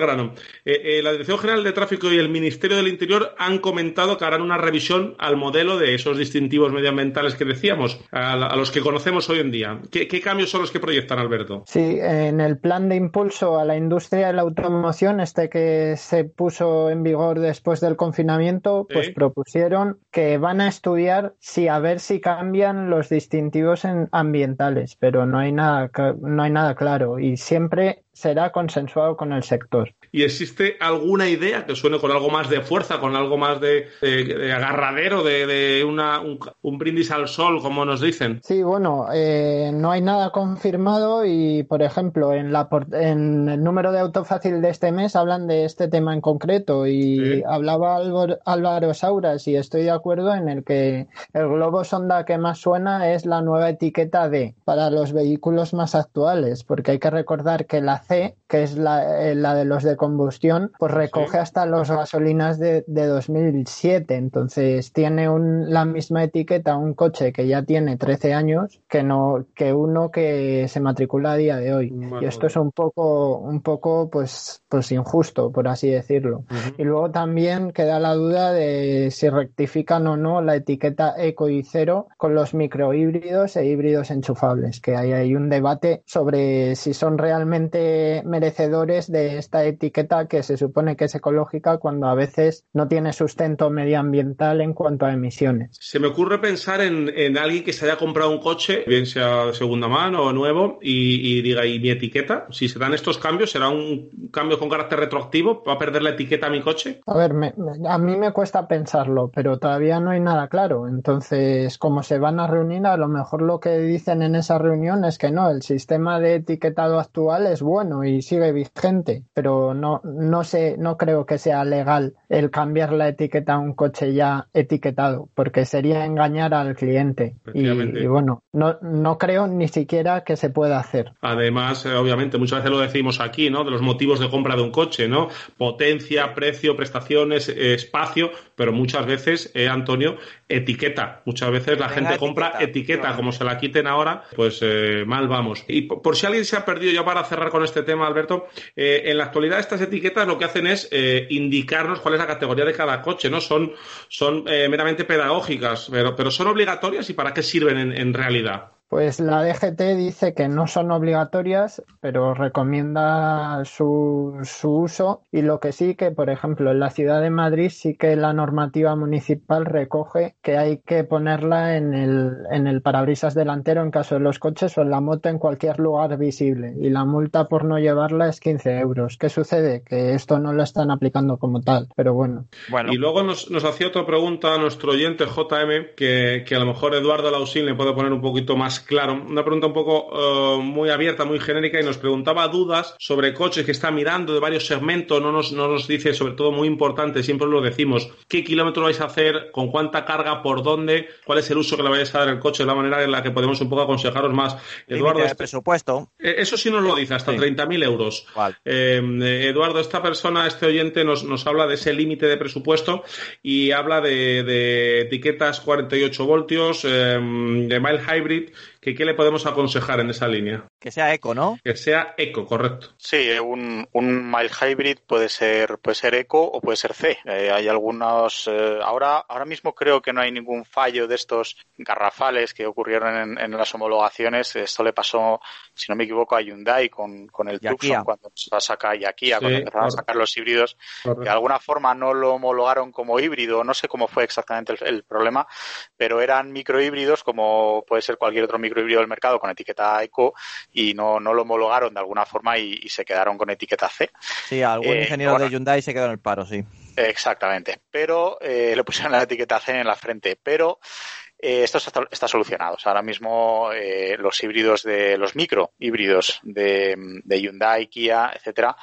grano. Eh, eh, la Dirección General de Tráfico y el Ministerio del Interior han comentado que harán una revisión al modelo de esos distintivos medioambientales que decíamos, a, a los que conocemos hoy en día. ¿Qué, qué cambios son los que proyectan, Alberto? Sí, en el plan de impulso a la industria de la automoción, este que se puso en vigor después del confinamiento, pues ¿Sí? propusieron que van a estudiar si a ver si cambian los distintivos en ambientales, pero no hay nada, no hay nada claro y siempre será consensuado con el sector. ¿Y existe alguna idea que suene con algo más de fuerza, con algo más de, de, de agarradero, de, de una, un, un brindis al sol, como nos dicen? Sí, bueno, eh, no hay nada confirmado y, por ejemplo, en, la, en el número de Autofácil de este mes hablan de este tema en concreto y ¿Sí? hablaba Álvaro, Álvaro Sauras y estoy de acuerdo en el que el globo sonda que más suena es la nueva etiqueta D para los vehículos más actuales, porque hay que recordar que la C, que es la, la de los de combustión, pues recoge ¿Sí? hasta los gasolinas de, de dos mil siete, entonces tiene un, la misma etiqueta un coche que ya tiene trece años que no que uno que se matricula a día de hoy. Bueno, y esto es un poco un poco pues pues injusto, por así decirlo. Uh-huh. Y luego también queda la duda de si rectifican o no la etiqueta eco y cero con los microhíbridos e híbridos enchufables, que ahí hay un debate sobre si son realmente merecedores de esta etiqueta que se supone que es ecológica cuando a veces no tiene sustento medioambiental en cuanto a emisiones. Se me ocurre pensar en, en alguien que se haya comprado un coche, bien sea de segunda mano o nuevo, y, y diga, ¿y mi etiqueta? Si se dan estos cambios, ¿será un cambio con carácter retroactivo? ¿Va a perder la etiqueta a mi coche? A ver, me, a mí me cuesta pensarlo, pero todavía no hay nada claro. Entonces, como se van a reunir, a lo mejor lo que dicen en esa reunión es que no, el sistema de etiquetado actual es bueno y sigue vigente, pero no, no sé, no creo que sea legal el cambiar la etiqueta a un coche ya etiquetado, porque sería engañar al cliente. Y, y bueno, no, no creo ni siquiera que se pueda hacer. Además, eh, obviamente, muchas veces lo decimos aquí, ¿no? De los motivos de compra de un coche, ¿no? Potencia, precio, prestaciones, eh, espacio, pero muchas veces, eh, Antonio, etiqueta. Muchas veces la Venga, gente compra etiqueta, etiqueta, como se la quiten ahora, pues eh, mal vamos. Y por, por si alguien se ha perdido, ya para cerrar con este tema, Alberto, eh, en la actualidad estas etiquetas lo que hacen es eh, indicarnos cuál es la categoría de cada coche, ¿no? Son, son eh, meramente pedagógicas, pero, pero ¿son obligatorias y para qué sirven en, en realidad? Pues la D G T dice que no son obligatorias, pero recomienda su, su uso y lo que sí que, por ejemplo, en la ciudad de Madrid sí que la normativa municipal recoge que hay que ponerla en el, en el parabrisas delantero en caso de los coches o en la moto en cualquier lugar visible y la multa por no llevarla es quince euros. ¿Qué sucede? Que esto no lo están aplicando como tal, pero bueno. bueno. Y luego nos, nos hacía otra pregunta a nuestro oyente J M que, que a lo mejor Eduardo Lausín le puede poner un poquito más claro, una pregunta un poco uh, muy abierta, muy genérica y nos preguntaba dudas sobre coches que está mirando de varios segmentos, no nos, no nos dice, sobre todo muy importante, siempre lo decimos, qué kilómetros vais a hacer, con cuánta carga, por dónde, cuál es el uso que le vayáis a dar al coche, de la manera en la que podemos un poco aconsejaros más. Eduardo, este, presupuesto. Eh, eso sí nos lo dice, hasta sí. treinta mil euros. Vale. Eh, Eduardo, esta persona, este oyente nos, nos habla de ese límite de presupuesto y habla de, de etiquetas cuarenta y ocho voltios, eh, de mild hybrid, que ¿qué le podemos aconsejar en esa línea? Que sea eco, ¿no? Que sea eco, correcto. Sí, un, un mild hybrid puede ser puede ser eco o puede ser C. Eh, hay algunos... Eh, ahora ahora mismo creo que no hay ningún fallo de estos garrafales que ocurrieron en, en las homologaciones. Esto le pasó, si no me equivoco, a Hyundai con, con el Tucson cuando se va a sacar y aquí, sí, cuando empezaron claro. a sacar los híbridos. Claro. De alguna forma no lo homologaron como híbrido, no sé cómo fue exactamente el, el problema, pero eran microhíbridos como puede ser cualquier otro microhíbrido híbrido del mercado con etiqueta eco y no, no lo homologaron de alguna forma y, y se quedaron con etiqueta C. Sí, algún eh, ingeniero bueno, de Hyundai se quedó en el paro, sí. Exactamente, pero eh, le pusieron la etiqueta C en la frente, pero eh, esto está, está solucionado. O sea, ahora mismo eh, los híbridos de los micro híbridos de, de Hyundai, Kia, etcétera,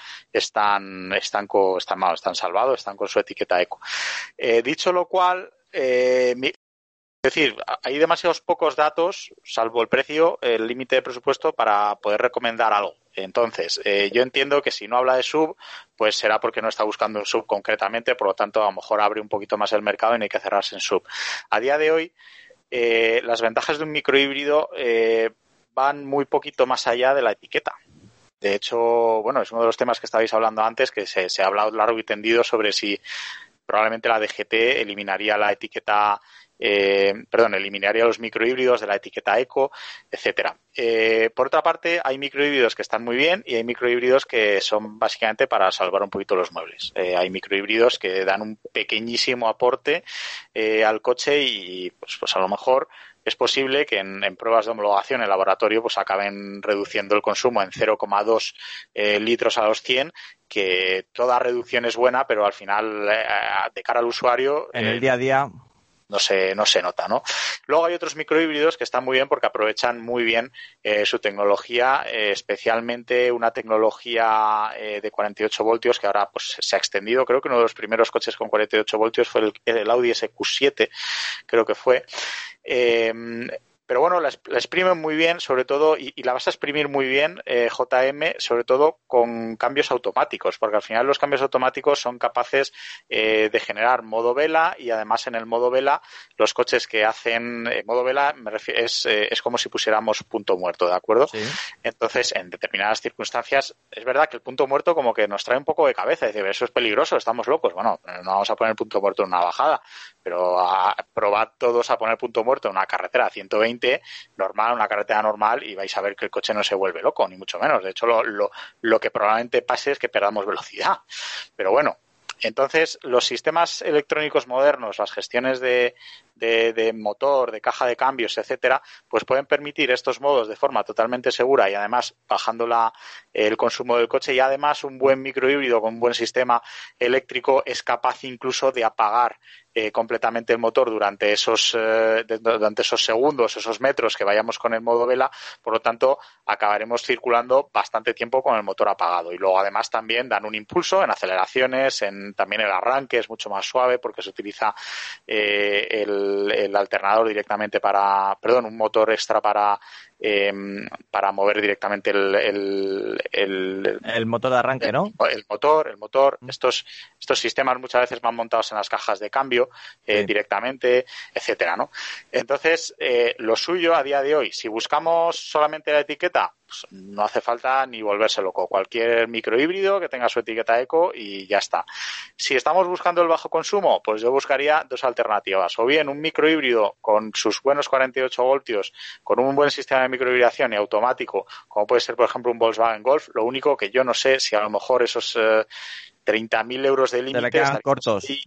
están están co, están, mal, están salvados, están con su etiqueta eco. Eh, dicho lo cual, eh, mi, Es decir, hay demasiados pocos datos, salvo el precio, el límite de presupuesto, para poder recomendar algo. Entonces, eh, yo entiendo que si no habla de sub, pues será porque no está buscando un sub concretamente, por lo tanto, a lo mejor abre un poquito más el mercado y no hay que cerrarse en sub. A día de hoy, eh, las ventajas de un microhíbrido eh, van muy poquito más allá de la etiqueta. De hecho, bueno, es uno de los temas que estabais hablando antes, que se, se ha hablado largo y tendido sobre si probablemente la D G T eliminaría la etiqueta, eh, perdón, eliminaría los microhíbridos de la etiqueta eco, etcétera. Eh, por otra parte, hay microhíbridos que están muy bien y hay microhíbridos que son básicamente para salvar un poquito los muebles. Eh, hay microhíbridos que dan un pequeñísimo aporte eh, al coche y pues, pues a lo mejor es posible que en, en pruebas de homologación en laboratorio pues acaben reduciendo el consumo en cero coma dos eh, litros a los cien, que toda reducción es buena, pero al final, eh, de cara al usuario... En eh, el día a día... no se, no se nota, ¿no? Luego hay otros microhíbridos que están muy bien porque aprovechan muy bien eh, su tecnología, eh, especialmente una tecnología eh, de cuarenta y ocho voltios que ahora pues se ha extendido. Creo que uno de los primeros coches con cuarenta y ocho voltios fue el, el Audi S Q siete, creo que fue. Eh, pero bueno, la, la exprimen muy bien, sobre todo, y, y la vas a exprimir muy bien, eh, J M, sobre todo con cambios automáticos, porque al final los cambios automáticos son capaces eh, de generar modo vela, y además en el modo vela, los coches que hacen eh, modo vela me refiero, es, eh, es como si pusiéramos punto muerto, ¿de acuerdo? Sí. Entonces, en determinadas circunstancias, es verdad que el punto muerto como que nos trae un poco de cabeza, es decir, eso es peligroso, estamos locos. Bueno, no vamos a poner punto muerto en una bajada, pero a, probad todos a poner punto muerto en una carretera a ciento veinte normal, una carretera normal, y vais a ver que el coche no se vuelve loco, ni mucho menos. De hecho, lo, lo, lo que probablemente pase es que perdamos velocidad. Pero bueno, entonces los sistemas electrónicos modernos, las gestiones de, de, de motor, de caja de cambios, etcétera, pues pueden permitir estos modos de forma totalmente segura y además bajando la, el consumo del coche, y además un buen microhíbrido con un buen sistema eléctrico es capaz incluso de apagar Eh, completamente el motor durante esos eh, de, durante esos segundos, esos metros que vayamos con el modo vela. Por lo tanto, acabaremos circulando bastante tiempo con el motor apagado, y luego además también dan un impulso en aceleraciones, en también el arranque es mucho más suave porque se utiliza eh, el, el alternador directamente para, perdón, un motor extra para eh, para mover directamente el el, el el motor de arranque, el, ¿no? El motor, el motor, estos estos sistemas muchas veces van montados en las cajas de cambio eh, sí. directamente, etcétera, ¿no? Entonces, eh, lo suyo a día de hoy, si buscamos solamente la etiqueta, pues no hace falta ni volverse loco. Cualquier microhíbrido que tenga su etiqueta eco y ya está. Si estamos buscando el bajo consumo, pues yo buscaría dos alternativas. O bien un microhíbrido con sus buenos cuarenta y ocho voltios, con un buen sistema de microhibridación y automático, como puede ser, por ejemplo, un Volkswagen Golf. Lo único que yo no sé si a lo mejor esos eh, treinta mil euros de límite cortos. Y,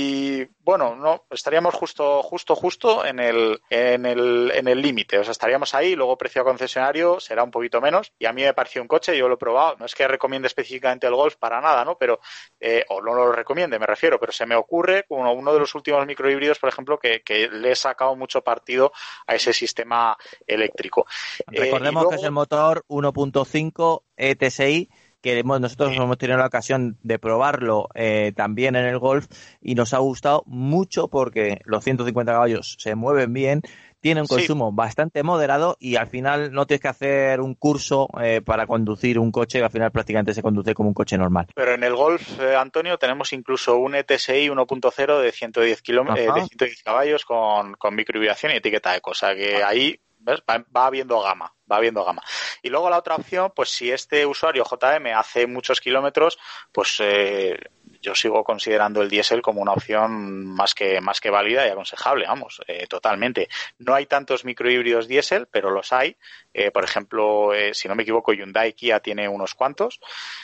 y bueno, no, estaríamos justo, justo, justo en el, en el, en el límite. O sea, estaríamos ahí, luego precio a concesionario será un poquito menos. Y a mí me pareció un coche, yo lo he probado. No es que recomiende específicamente el Golf para nada, ¿no? Pero, eh, o no lo recomiende, me refiero, pero se me ocurre como uno de los últimos microhíbridos, por ejemplo, que, que le he sacado mucho partido a ese sistema eléctrico. Recordemos eh, luego, que es el motor uno punto cinco E T S I, que hemos, nosotros hemos tenido la ocasión de probarlo eh, también en el Golf, y nos ha gustado mucho porque los ciento cincuenta caballos se mueven bien, tiene un consumo sí. bastante moderado, y al final no tienes que hacer un curso eh, para conducir un coche, que al final prácticamente se conduce como un coche normal. Pero en el Golf, eh, Antonio, tenemos incluso un E T S I uno punto cero de ciento diez, kilómetros, eh, de ciento diez caballos con, con microhibridación y etiqueta eco, o sea que ahí ¿ves? Va, va habiendo gama, va habiendo gama. Y luego la otra opción, pues si este usuario J M hace muchos kilómetros, pues eh, yo sigo considerando el diésel como una opción más que más que válida y aconsejable, vamos, eh, totalmente. No hay tantos microhíbridos diésel, pero los hay. Eh, por ejemplo, eh, si no me equivoco, Hyundai Kia tiene unos cuantos,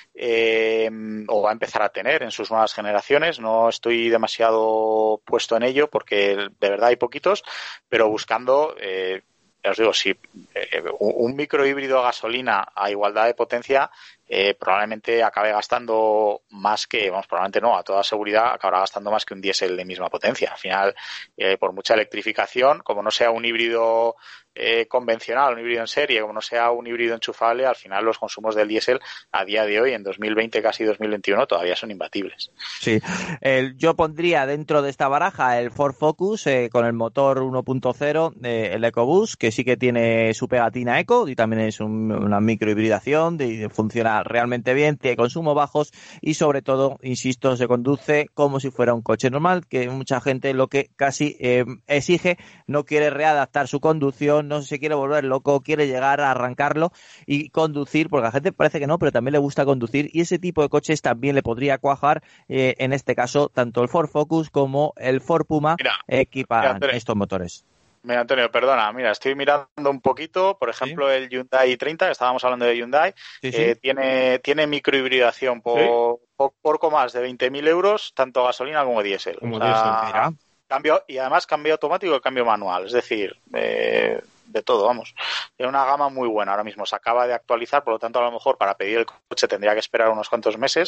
eh, o va a empezar a tener en sus nuevas generaciones. No estoy demasiado puesto en ello porque de verdad hay poquitos, pero buscando... Eh, os digo, si eh, un microhíbrido a gasolina a igualdad de potencia eh, probablemente acabe gastando más que, vamos, probablemente no, a toda seguridad acabará gastando más que un diésel de misma potencia. Al final, eh, por mucha electrificación, como no sea un híbrido eh, convencional, un híbrido en serie, como no sea un híbrido enchufable, al final los consumos del diésel a día de hoy, en dos mil veinte, casi dos mil veintiuno, todavía son imbatibles. Sí, el, yo pondría dentro de esta baraja el Ford Focus eh, con el motor uno punto cero, eh, el EcoBoost, que sí que tiene su pegatina eco y también es un, una microhibridación, de, funciona realmente bien, tiene consumos bajos y sobre todo, insisto, se conduce como si fuera un coche normal, que mucha gente lo que casi eh, exige, no quiere readaptar su conducción no se quiere volver loco, quiere llegar a arrancarlo y conducir, porque a la gente parece que no, pero también le gusta conducir, y ese tipo de coches también le podría cuajar, eh, en este caso, tanto el Ford Focus como el Ford Puma mira, equipan mira, estos motores. Mira, Antonio, perdona, mira, estoy mirando un poquito, por ejemplo, ¿sí? El Hyundai i treinta, que estábamos hablando de Hyundai, sí, sí. Eh, tiene, tiene microhibridación por, ¿sí? por poco más de veinte mil euros, tanto gasolina como diésel. Como o sea, diésel, mira. Cambio, y además cambio automático y cambio manual, es decir, eh, de todo, vamos. Tiene una gama muy buena ahora mismo, se acaba de actualizar, por lo tanto a lo mejor para pedir el coche tendría que esperar unos cuantos meses,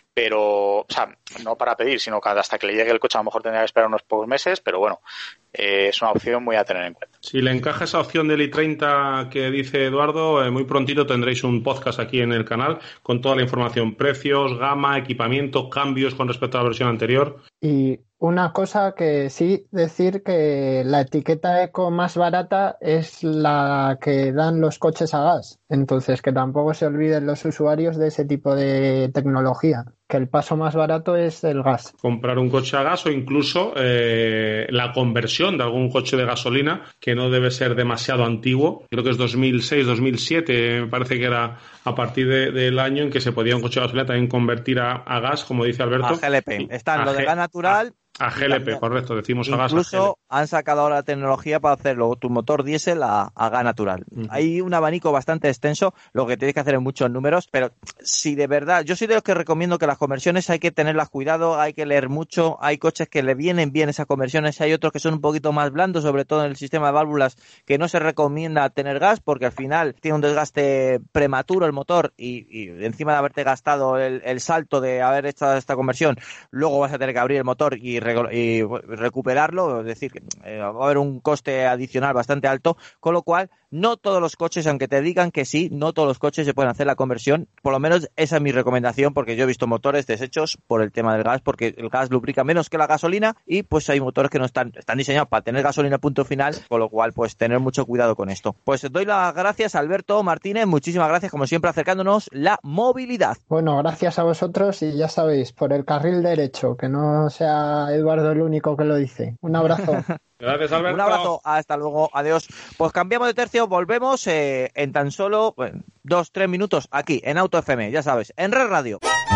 pero, o sea, no para pedir, sino que hasta que le llegue el coche a lo mejor tendría que esperar unos pocos meses, pero bueno, eh, es una opción muy a tener en cuenta. Si le encaja esa opción del i treinta que dice Eduardo, eh, muy prontito tendréis un podcast aquí en el canal con toda la información, precios, gama, equipamiento, cambios con respecto a la versión anterior. Y una cosa que sí decir que la etiqueta eco más barata es la que dan los coches a gas. Entonces que tampoco se olviden los usuarios de ese tipo de tecnología, que el paso más barato es el gas. Comprar un coche a gas o incluso eh, la conversión de algún coche de gasolina que no debe ser demasiado antiguo. Creo que es dos mil seis, dos mil siete, me parece que era a partir de, del año en que se podía un coche de gasolina también convertir a, a gas, como dice Alberto. A G L P. Están lo de gas natural. A, a G L P, correcto, decimos a gas. Incluso han sacado ahora la tecnología para hacerlo tu motor diésel a, a gas natural. Uh-huh. Hay un abanico bastante extenso, lo que tienes que hacer en muchos números, pero si de verdad, yo soy de los que recomiendo que las conversiones hay que tenerlas cuidado, hay que leer mucho, hay coches que le vienen bien esas conversiones, hay otros que son un poquito más blandos, sobre todo en el sistema de válvulas, que no se recomienda tener gas porque al final tiene un desgaste prematuro el motor y, y encima de haberte gastado el, el salto de haber hecho esta conversión, luego vas a tener que abrir el motor y, re, y recuperarlo, es decir, que eh, va a haber un coste adicional bastante alto, con lo cual no todos los coches, aunque te digan que sí, no todos los coches se pueden hacer la conversión, por lo menos esa es mi recomendación, porque yo he visto motores deshechos por el tema del gas, porque el gas lubrica menos que la gasolina y pues hay motores que no están, están diseñados para tener gasolina punto final, con lo cual pues tener mucho cuidado con esto. Pues doy las gracias a Alberto Martínez, muchísimas gracias como siempre acercándonos la movilidad. Bueno, gracias a vosotros y ya sabéis, por el carril derecho, que no sea Eduardo el único que lo dice. Un abrazo. Gracias, Alberto. Un abrazo, hasta luego, adiós. Pues cambiamos de tercio, volvemos eh, en tan solo bueno, dos, tres minutos aquí en Auto F M, ya sabes, en Red Radio.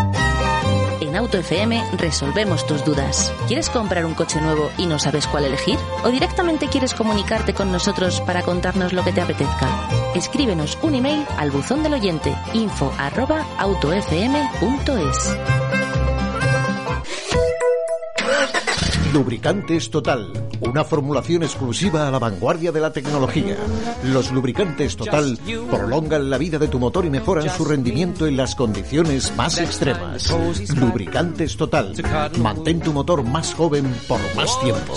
En Auto F M resolvemos tus dudas. ¿Quieres comprar un coche nuevo y no sabes cuál elegir? ¿O directamente quieres comunicarte con nosotros para contarnos lo que te apetezca? Escríbenos un email al buzón del oyente info arroba autofm punto es. Lubricantes Total, una formulación exclusiva a la vanguardia de la tecnología. Los lubricantes Total prolongan la vida de tu motor y mejoran su rendimiento en las condiciones más extremas. Lubricantes Total, mantén tu motor más joven por más tiempo.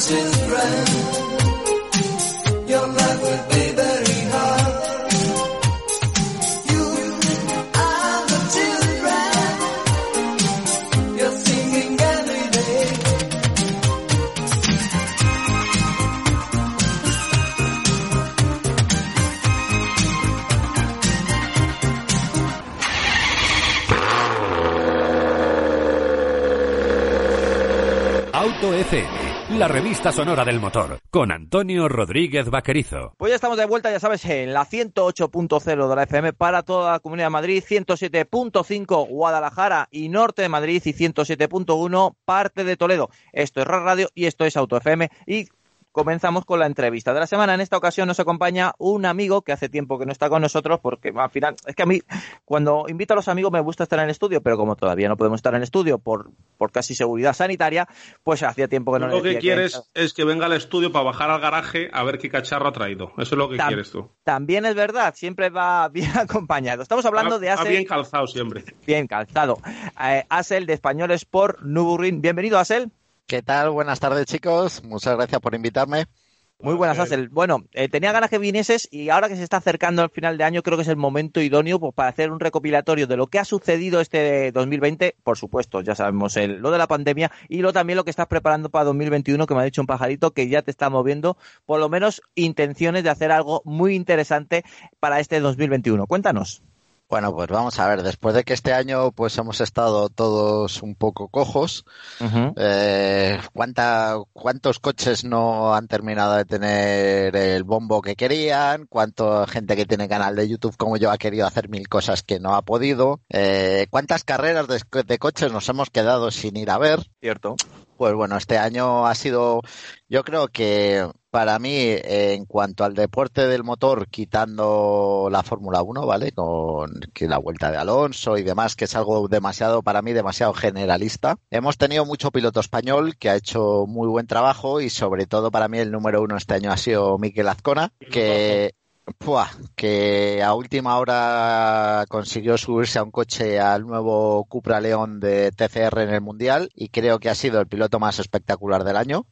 Auto F M, la revista sonora del motor, con Antonio Rodríguez Vaquerizo. Pues ya estamos de vuelta, ya sabes, en la ciento ocho punto cero de la F M para toda la Comunidad de Madrid, ciento siete punto cinco Guadalajara y Norte de Madrid y ciento siete punto uno parte de Toledo. Esto es Radio y esto es Auto F M y comenzamos con la entrevista de la semana. En esta ocasión nos acompaña un amigo que hace tiempo que no está con nosotros porque al final, es que a mí cuando invito a los amigos me gusta estar en el estudio, pero como todavía no podemos estar en el estudio por, por casi seguridad sanitaria, pues hacía tiempo que no le decía. Lo que quieres que... es que venga al estudio para bajar al garaje a ver qué cacharro ha traído. Eso es lo que Tam- quieres tú. También es verdad, siempre va bien acompañado. Estamos hablando va, de Asel. Va bien calzado siempre. Bien calzado. Eh, Asel de Español Sport Nürburgring. Bienvenido, Asel. ¿Qué tal? Buenas tardes, chicos. Muchas gracias por invitarme. Muy buenas, Asel. Bueno, eh, tenía ganas que vinieses y ahora que se está acercando al final de año creo que es el momento idóneo pues, para hacer un recopilatorio de lo que ha sucedido este dos mil veinte. Por supuesto, ya sabemos el, lo de la pandemia y lo también lo que estás preparando para dos mil veintiuno, que me ha dicho un pajarito que ya te está moviendo por lo menos intenciones de hacer algo muy interesante para este dos mil veintiuno. Cuéntanos. Bueno, pues vamos a ver, después de que este año pues hemos estado todos un poco cojos, uh-huh. eh, ¿cuánta, ¿cuántos coches no han terminado de tener el bombo que querían? ¿Cuánta gente que tiene canal de YouTube como yo ha querido hacer mil cosas que no ha podido? Eh, ¿Cuántas carreras de, de coches nos hemos quedado sin ir a ver? Cierto. Pues bueno, este año ha sido, yo creo que para mí, eh, en cuanto al deporte del motor, quitando la Fórmula uno, ¿vale? Con que la vuelta de Alonso y demás, que es algo demasiado, para mí, demasiado generalista. Hemos tenido mucho piloto español que ha hecho muy buen trabajo y sobre todo para mí el número uno este año ha sido Mikel Azcona, que... Puah, que a última hora consiguió subirse a un coche al nuevo Cupra León de T C R en el Mundial y creo que ha sido el piloto más espectacular del año.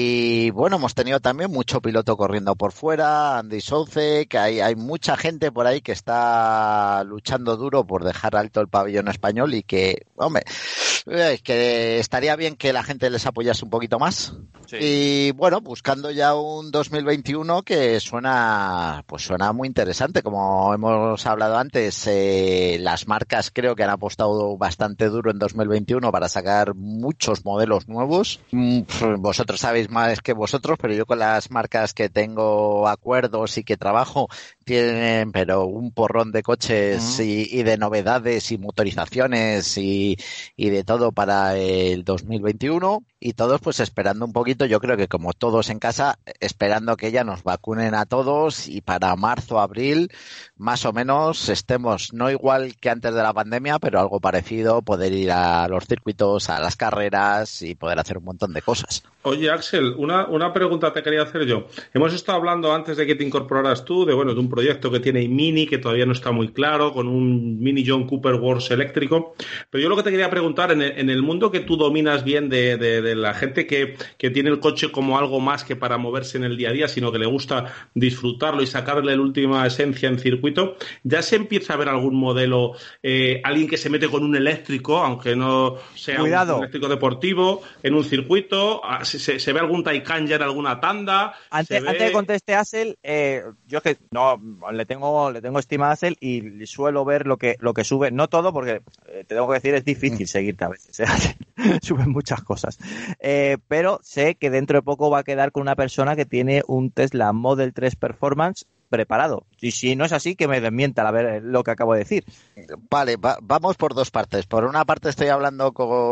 Y bueno, hemos tenido también mucho piloto corriendo por fuera, Andy Soucek, que hay, hay mucha gente por ahí que está luchando duro por dejar alto el pabellón español y que, hombre, eh, que estaría bien que la gente les apoyase un poquito más. Sí. Y bueno, buscando ya un dos mil veintiuno que suena, pues suena muy interesante, como hemos hablado antes, eh, las marcas creo que han apostado bastante duro en dos mil veintiuno para sacar muchos modelos nuevos. Vosotros sabéis más que vosotros, pero yo con las marcas que tengo acuerdos y que trabajo tienen pero un porrón de coches uh-huh. y, y de novedades y motorizaciones y, y de todo para el dos mil veintiuno y todos pues esperando un poquito, yo creo que como todos en casa, esperando que ya nos vacunen a todos y para marzo, abril, más o menos estemos no igual que antes de la pandemia, pero algo parecido, poder ir a los circuitos, a las carreras y poder hacer un montón de cosas. Oye, Axel, una, una pregunta te quería hacer yo. Hemos estado hablando antes de que te incorporaras tú de bueno de un proyecto que tiene Mini, que todavía no está muy claro, con un Mini John Cooper Wars eléctrico. Pero yo lo que te quería preguntar, en el, en el mundo que tú dominas bien de, de, de la gente que, que tiene el coche como algo más que para moverse en el día a día, sino que le gusta disfrutarlo y sacarle la última esencia en circuito, ¿ya se empieza a ver algún modelo, eh, alguien que se mete con un eléctrico, aunque no sea un, un eléctrico deportivo, en un circuito? Se, se ve algún Taycan ya en alguna tanda. Antes, ve... antes de conteste Asel, eh, yo es que no le tengo le tengo estima a Asel y suelo ver lo que lo que sube, no todo porque eh, te tengo que decir es difícil seguirte a veces, ¿eh? Suben muchas cosas, eh, pero sé que dentro de poco va a quedar con una persona que tiene un Tesla Model tres Performance preparado. Y si no es así, que me desmienta a ver lo que acabo de decir. Vale, va, vamos por dos partes. Por una parte estoy hablando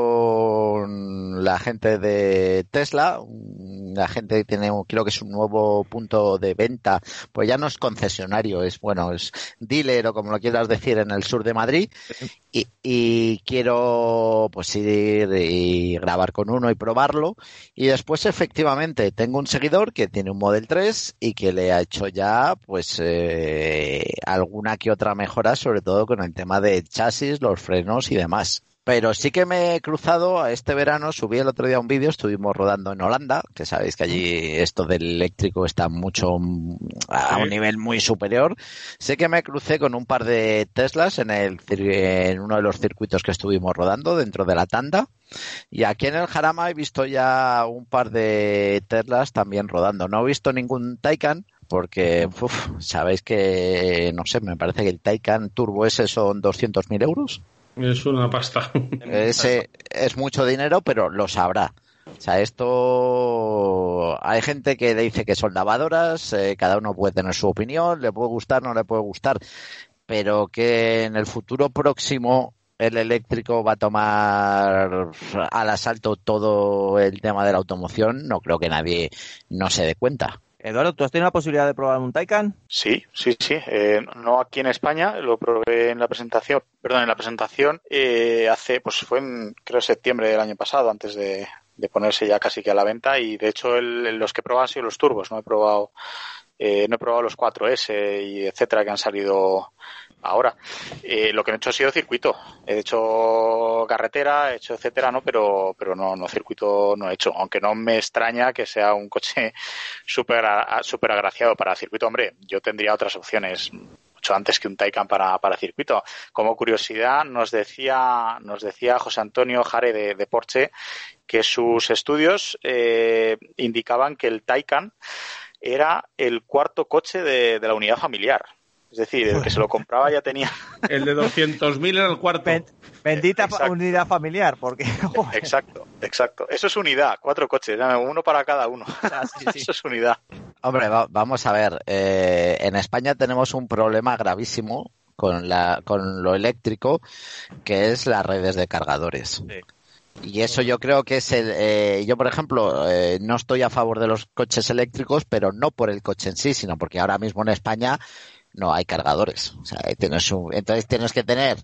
con la gente de Tesla, la gente que tiene, creo que es un nuevo punto de venta, pues ya no es concesionario, es bueno, es dealer o como lo quieras decir en el sur de Madrid y, y quiero pues ir y grabar con uno y probarlo y después efectivamente tengo un seguidor que tiene un Model tres y que le ha hecho ya pues eh, alguna que otra mejora, sobre todo con el tema de chasis, los frenos y demás. Pero sí que me he cruzado, este verano subí el otro día un vídeo, estuvimos rodando en Holanda, que sabéis que allí esto del eléctrico está mucho a un nivel muy superior. Sé que me crucé con un par de Teslas en, el, en uno de los circuitos que estuvimos rodando dentro de la tanda. Y aquí en el Jarama he visto ya un par de Teslas también rodando. No he visto ningún Taycan, porque uf, sabéis que, no sé, me parece que el Taycan Turbo S son doscientos mil euros. Es una pasta. Ese es mucho dinero, pero lo sabrá. O sea, esto... Hay gente que dice que son lavadoras, eh, cada uno puede tener su opinión, le puede gustar, no le puede gustar, pero que en el futuro próximo el eléctrico va a tomar al asalto todo el tema de la automoción, no creo que nadie no se dé cuenta. Eduardo, ¿tú has tenido la posibilidad de probar un Taycan? Sí, sí, sí. Eh, no aquí en España, lo probé en la presentación, perdón, en la presentación eh, hace, pues fue en, creo, septiembre del año pasado, antes de, de ponerse ya casi que a la venta, y de hecho el, los que he probado han sido los turbos, no he probado, eh, no he probado los cuatro ese y etcétera que han salido ahora. Eh, lo que he hecho ha sido circuito. He hecho carretera, he hecho etcétera, ¿no? Pero, pero no, no circuito no he hecho. Aunque no me extraña que sea un coche súper súper agraciado para circuito. Hombre, yo tendría otras opciones mucho antes que un Taycan para, para circuito. Como curiosidad, nos decía, nos decía José Antonio Jare de, de Porsche que sus estudios eh, indicaban que el Taycan era el cuarto coche de, de la unidad familiar. Es decir, el que se lo compraba ya tenía... El de doscientos mil era el cuarto. Bendita exacto. Unidad familiar, porque... Joder. Exacto, exacto. Eso es unidad, cuatro coches, uno para cada uno. Ah, sí, sí. Eso es unidad. Hombre, va, vamos a ver. Eh, en España tenemos un problema gravísimo con, la, con lo eléctrico, que es las redes de cargadores. Sí. Y eso yo creo que es el... Eh, yo, por ejemplo, eh, no estoy a favor de los coches eléctricos, pero no por el coche en sí, sino porque ahora mismo en España no hay cargadores. O sea, tienes un, entonces tienes que tener,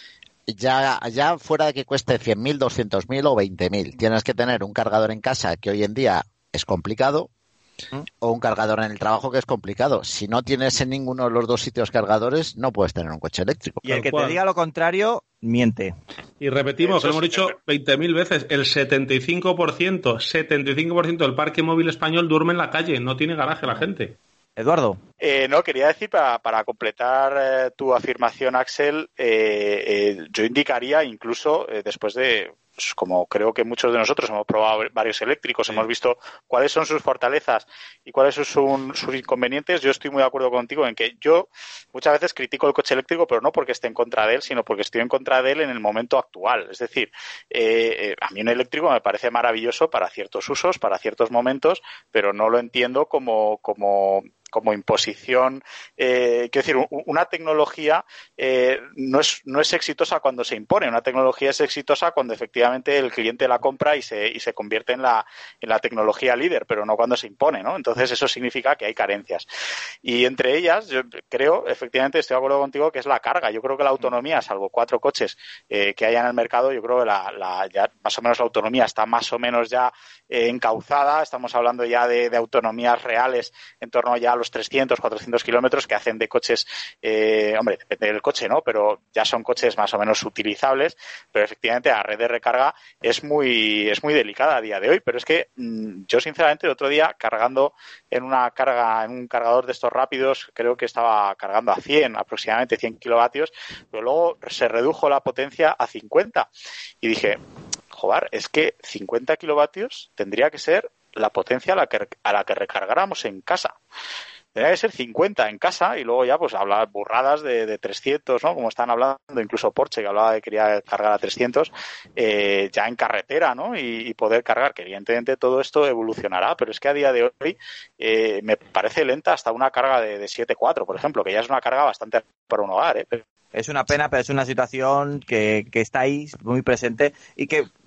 ya, ya fuera de que cueste cien mil, doscientos mil o veinte mil, tienes que tener un cargador en casa, que hoy en día es complicado, ¿Mm? o un cargador en el trabajo, que es complicado. Si no tienes en ninguno de los dos sitios cargadores, no puedes tener un coche eléctrico. Y el que te diga lo contrario, miente. Y repetimos, que lo hemos dicho veinte mil veces, el setenta y cinco por ciento, setenta y cinco por ciento del parque móvil español duerme en la calle, no tiene garaje la gente. Eduardo. Eh, no, quería decir, para, para completar eh, tu afirmación, Axel, eh, eh, yo indicaría incluso, eh, después de, pues, como creo que muchos de nosotros hemos probado varios eléctricos, sí. hemos visto cuáles son sus fortalezas y cuáles son sus inconvenientes, yo estoy muy de acuerdo contigo en que yo muchas veces critico el coche eléctrico, pero no porque esté en contra de él, sino porque estoy en contra de él en el momento actual. Es decir, eh, eh, a mí un eléctrico me parece maravilloso para ciertos usos, para ciertos momentos, pero no lo entiendo como... como como imposición, eh, quiero decir, una tecnología eh, no es no es exitosa cuando se impone, una tecnología es exitosa cuando efectivamente el cliente la compra y se y se convierte en la en la tecnología líder, pero no cuando se impone, ¿no? Entonces eso significa que hay carencias. Y entre ellas, yo creo, efectivamente estoy de acuerdo contigo, que es la carga. Yo creo que la autonomía, salvo cuatro coches eh, que haya en el mercado, yo creo que la, la ya más o menos la autonomía está más o menos ya eh, encauzada. Estamos hablando ya de, de autonomías reales en torno ya a los trescientos, cuatrocientos kilómetros que hacen de coches, eh, hombre, depende del coche, ¿no? Pero ya son coches más o menos utilizables, pero efectivamente la red de recarga es muy es muy delicada a día de hoy, pero es que mmm, yo sinceramente el otro día cargando en una carga, en un cargador de estos rápidos, creo que estaba cargando a cien, aproximadamente cien kilovatios, pero luego se redujo la potencia a cincuenta y dije, joder, es que cincuenta kilovatios tendría que ser la potencia a la que, a la que recargáramos en casa. Tendría que ser cincuenta en casa y luego ya pues hablar burradas de, de trescientos, ¿no? Como están hablando, incluso Porsche, que hablaba de que quería cargar a trescientos, eh, ya en carretera, ¿no? Y, y poder cargar, que evidentemente todo esto evolucionará, pero es que a día de hoy eh, me parece lenta hasta una carga de, de siete cuatro, por ejemplo, que ya es una carga bastante para un hogar, ¿eh? Es una pena, pero es una situación que, que está ahí muy presente y que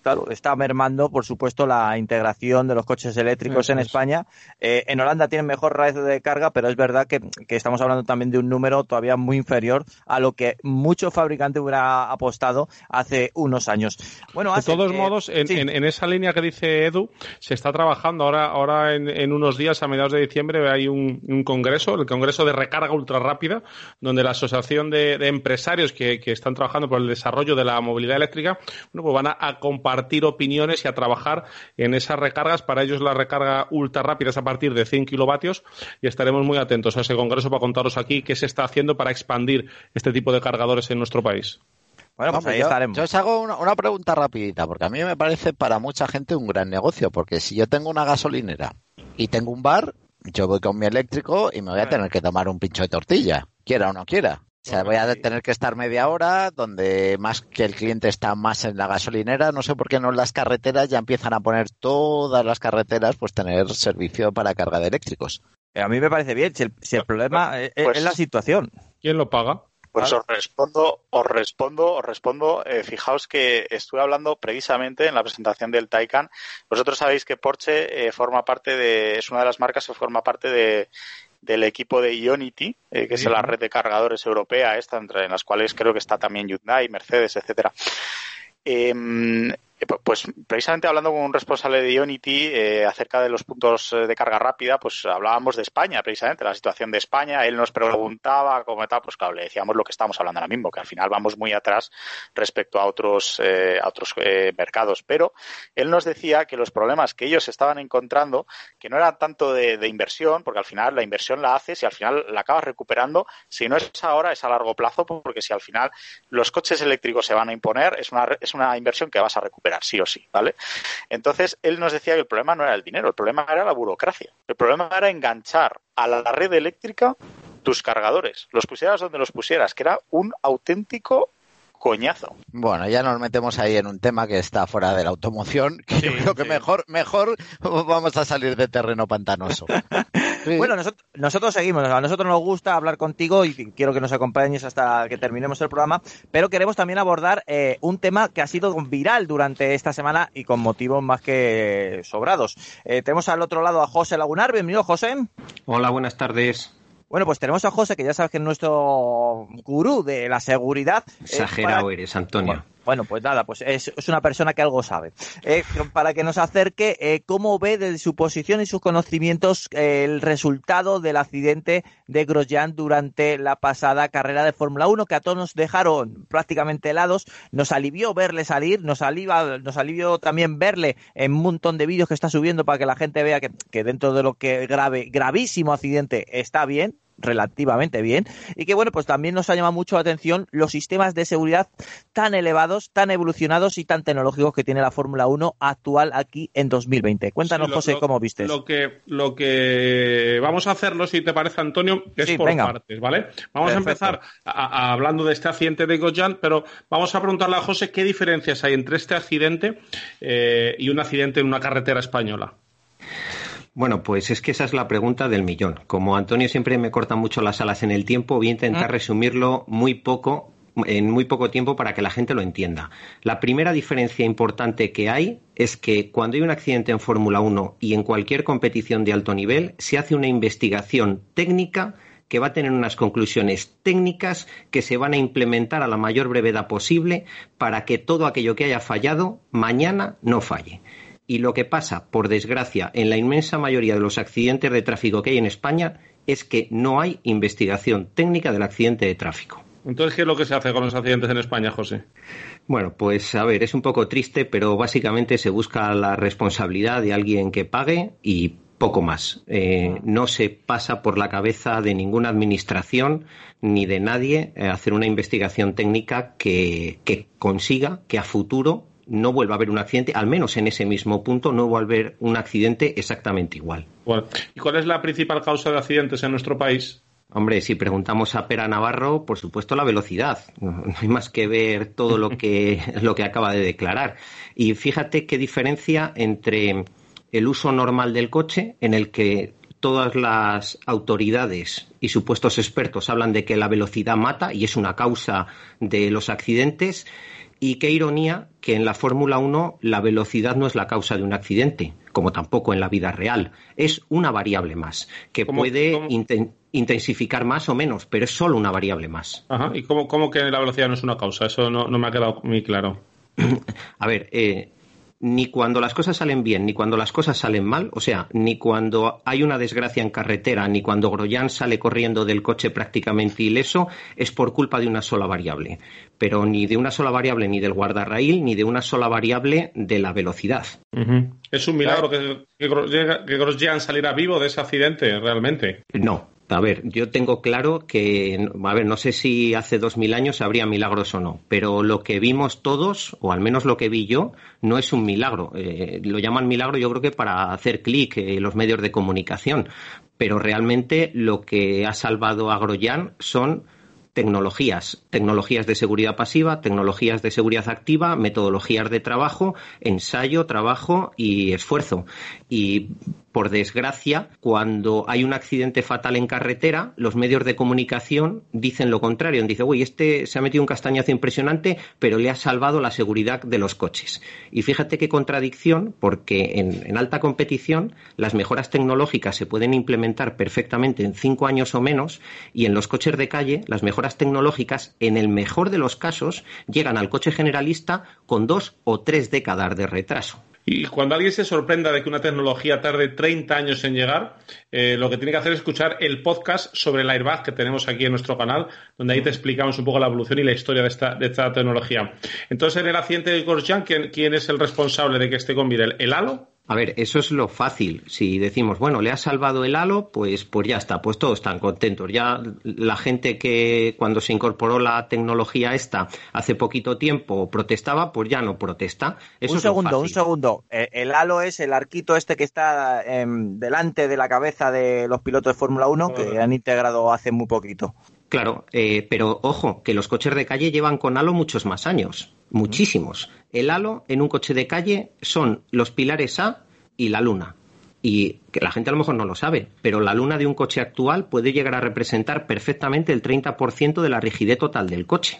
claro, está mermando, por supuesto, la integración de los coches eléctricos en España. Eh, en Holanda tienen mejor radio de carga, pero es verdad que, que estamos hablando también de un número todavía muy inferior a lo que muchos fabricantes hubiera apostado hace unos años. Bueno, de hace, todos eh, modos, en, sí. en, en esa línea que dice Edu, se está trabajando ahora, ahora en, en unos días, a mediados de diciembre, hay un, un congreso, el Congreso de Recarga Ultra Rápida, donde la Asociación de, de Empresarios que, que están trabajando por el desarrollo de la movilidad eléctrica, bueno, pues van a, a compartir opiniones y a trabajar en esas recargas. Para ellos la recarga ultra rápida es a partir de cien kilovatios y estaremos muy atentos a ese congreso para contaros aquí qué se está haciendo para expandir este tipo de cargadores en nuestro país. Bueno, pues Hombre, ahí yo, estaremos. Yo os hago una, una pregunta rapidita, porque a mí me parece para mucha gente un gran negocio, porque si yo tengo una gasolinera y tengo un bar, yo voy con mi eléctrico y me voy a tener que tomar un pincho de tortilla, quiera o no quiera. O sea, voy a tener que estar media hora donde más que el cliente está más en la gasolinera. No sé por qué no en las carreteras ya empiezan a poner todas las carreteras pues tener servicio para carga de eléctricos. A mí me parece bien, si el, si el problema pues, es, es la situación. ¿Quién lo paga? Pues os respondo, os respondo, os respondo. Eh, fijaos que estuve hablando precisamente en la presentación del Taycan. Vosotros sabéis que Porsche eh, forma parte de, es una de las marcas que forma parte de del equipo de Ionity, eh, que sí. es la red de cargadores europea, esta, entre en las cuales creo que está también Hyundai, Mercedes, etcétera. Eh, pues precisamente hablando con un responsable de Ionity eh, acerca de los puntos de carga rápida, pues hablábamos de España, precisamente, la situación de España. Él nos preguntaba cómo tal, pues claro, le decíamos lo que estamos hablando ahora mismo, que al final vamos muy atrás respecto a otros eh, a otros eh, mercados. Pero él nos decía que los problemas que ellos estaban encontrando, que no eran tanto de, de inversión, porque al final la inversión la haces y al final la acabas recuperando, si no es ahora, es a largo plazo, porque si al final los coches eléctricos se van a imponer, es una, es una inversión que vas a recuperar sí o sí, ¿vale? Entonces, él nos decía que el problema no era el dinero, el problema era la burocracia. El problema era enganchar a la red eléctrica tus cargadores, los pusieras donde los pusieras, que era un auténtico coñazo. Bueno, ya nos metemos ahí en un tema que está fuera de la automoción, que sí, yo creo que sí. mejor, mejor vamos a salir de terreno pantanoso. Sí. Bueno, nosotros, nosotros seguimos, a nosotros nos gusta hablar contigo y quiero que nos acompañes hasta que terminemos el programa, pero queremos también abordar eh, un tema que ha sido viral durante esta semana y con motivos más que sobrados. Eh, tenemos al otro lado a José Lagunar. Bienvenido, José. Hola, buenas tardes. Bueno, pues tenemos a José, que ya sabes que es nuestro gurú de la seguridad. Exagerado eh, para... eres, Antonio. Bueno, bueno, pues nada, pues es, es una persona que algo sabe. Eh, para que nos acerque eh, cómo ve desde su posición y sus conocimientos eh, el resultado del accidente de Grosjean durante la pasada carrera de Fórmula uno, que a todos nos dejaron prácticamente helados. Nos alivió verle salir, nos alivió, nos alivió también verle en un montón de vídeos que está subiendo para que la gente vea que, que dentro de lo que grave, gravísimo accidente está bien, relativamente bien, y que bueno, pues también nos ha llamado mucho la atención los sistemas de seguridad tan elevados, tan evolucionados y tan tecnológicos que tiene la Fórmula uno actual aquí en dos mil veinte. Cuéntanos, sí, lo, José, lo, ¿cómo vistes? Lo que, lo que vamos a hacerlo, si te parece, Antonio, es sí, por venga. partes, ¿vale? Vamos Perfecto. a empezar a, a, hablando de este accidente de Grosjean, pero vamos a preguntarle a José qué diferencias hay entre este accidente eh, y un accidente en una carretera española. Bueno, pues es que esa es la pregunta del millón. Como Antonio siempre me corta mucho las alas en el tiempo, voy a intentar resumirlo muy poco, en muy poco tiempo para que la gente lo entienda. La primera diferencia importante que hay es que cuando hay un accidente en Fórmula uno y en cualquier competición de alto nivel, se hace una investigación técnica que va a tener unas conclusiones técnicas que se van a implementar a la mayor brevedad posible para que todo aquello que haya fallado mañana no falle. Y lo que pasa, por desgracia, en la inmensa mayoría de los accidentes de tráfico que hay en España es que no hay investigación técnica del accidente de tráfico. Entonces, ¿qué es lo que se hace con los accidentes en España, José? Bueno, pues a ver, es un poco triste, pero básicamente se busca la responsabilidad de alguien que pague y poco más. Eh, no se pasa por la cabeza de ninguna administración ni de nadie eh, hacer una investigación técnica que, que consiga que a futuro no vuelva a haber un accidente, al menos en ese mismo punto no vuelva a haber un accidente exactamente igual. Bueno, ¿y cuál es la principal causa de accidentes en nuestro país? Hombre, si preguntamos a Pera Navarro, por supuesto la velocidad. No hay más que ver todo lo que, lo que acaba de declarar. Y fíjate qué diferencia entre el uso normal del coche, en el que todas las autoridades y supuestos expertos hablan de que la velocidad mata y es una causa de los accidentes, Y qué ironía que en la Fórmula uno la velocidad no es la causa de un accidente, como tampoco en la vida real. Es una variable más, que ¿Cómo, puede cómo? Inten- intensificar más o menos, pero es solo una variable más. Ajá. ¿Y cómo, cómo que la velocidad no es una causa? Eso no, no me ha quedado muy claro. A ver, eh, ni cuando las cosas salen bien, ni cuando las cosas salen mal, o sea, ni cuando hay una desgracia en carretera, ni cuando Grosjean sale corriendo del coche prácticamente ileso, es por culpa de una sola variable. Pero ni de una sola variable, ni del guardarraíl, ni de una sola variable de la velocidad. Uh-huh. Es un milagro que, que, Grosjean, que Grosjean saliera vivo de ese accidente, realmente. No. A ver, yo tengo claro que, a ver, no sé si hace dos mil años habría milagros o no, pero lo que vimos todos, o al menos lo que vi yo, no es un milagro. Eh, lo llaman milagro yo creo que para hacer clic eh, los medios de comunicación, pero realmente lo que ha salvado a Grosjean son tecnologías, tecnologías de seguridad pasiva, tecnologías de seguridad activa, metodologías de trabajo, ensayo, trabajo y esfuerzo. Y por desgracia, cuando hay un accidente fatal en carretera, los medios de comunicación dicen lo contrario. Dicen, uy, este se ha metido un castañazo impresionante, pero le ha salvado la seguridad de los coches. Y fíjate qué contradicción, porque en, en alta competición las mejoras tecnológicas se pueden implementar perfectamente en cinco años o menos, y en los coches de calle las mejoras tecnológicas, en el mejor de los casos, llegan al coche generalista con dos o tres décadas de retraso. Y cuando alguien se sorprenda de que una tecnología tarde treinta años en llegar, eh, lo que tiene que hacer es escuchar el podcast sobre el airbag que tenemos aquí en nuestro canal, donde ahí te explicamos un poco la evolución y la historia de esta, de esta tecnología. Entonces, en el accidente de Grosjean, ¿quién, quién es el responsable de que esté con vida? ¿El, el halo? A ver, eso es lo fácil. Si decimos, bueno, le ha salvado el halo, pues, pues ya está, pues todos están contentos. Ya la gente que cuando se incorporó la tecnología esta hace poquito tiempo protestaba, pues ya no protesta. Eso un es lo segundo, fácil. un segundo. Eh, el halo es el arquito este que está eh, delante de la cabeza de los pilotos de Fórmula uno que han integrado hace muy poquito. Claro, eh, pero ojo, que los coches de calle llevan con halo muchos más años, muchísimos. El halo en un coche de calle son los pilares A y la luna. Y que la gente a lo mejor no lo sabe, pero la luna de un coche actual puede llegar a representar perfectamente el treinta por ciento de la rigidez total del coche.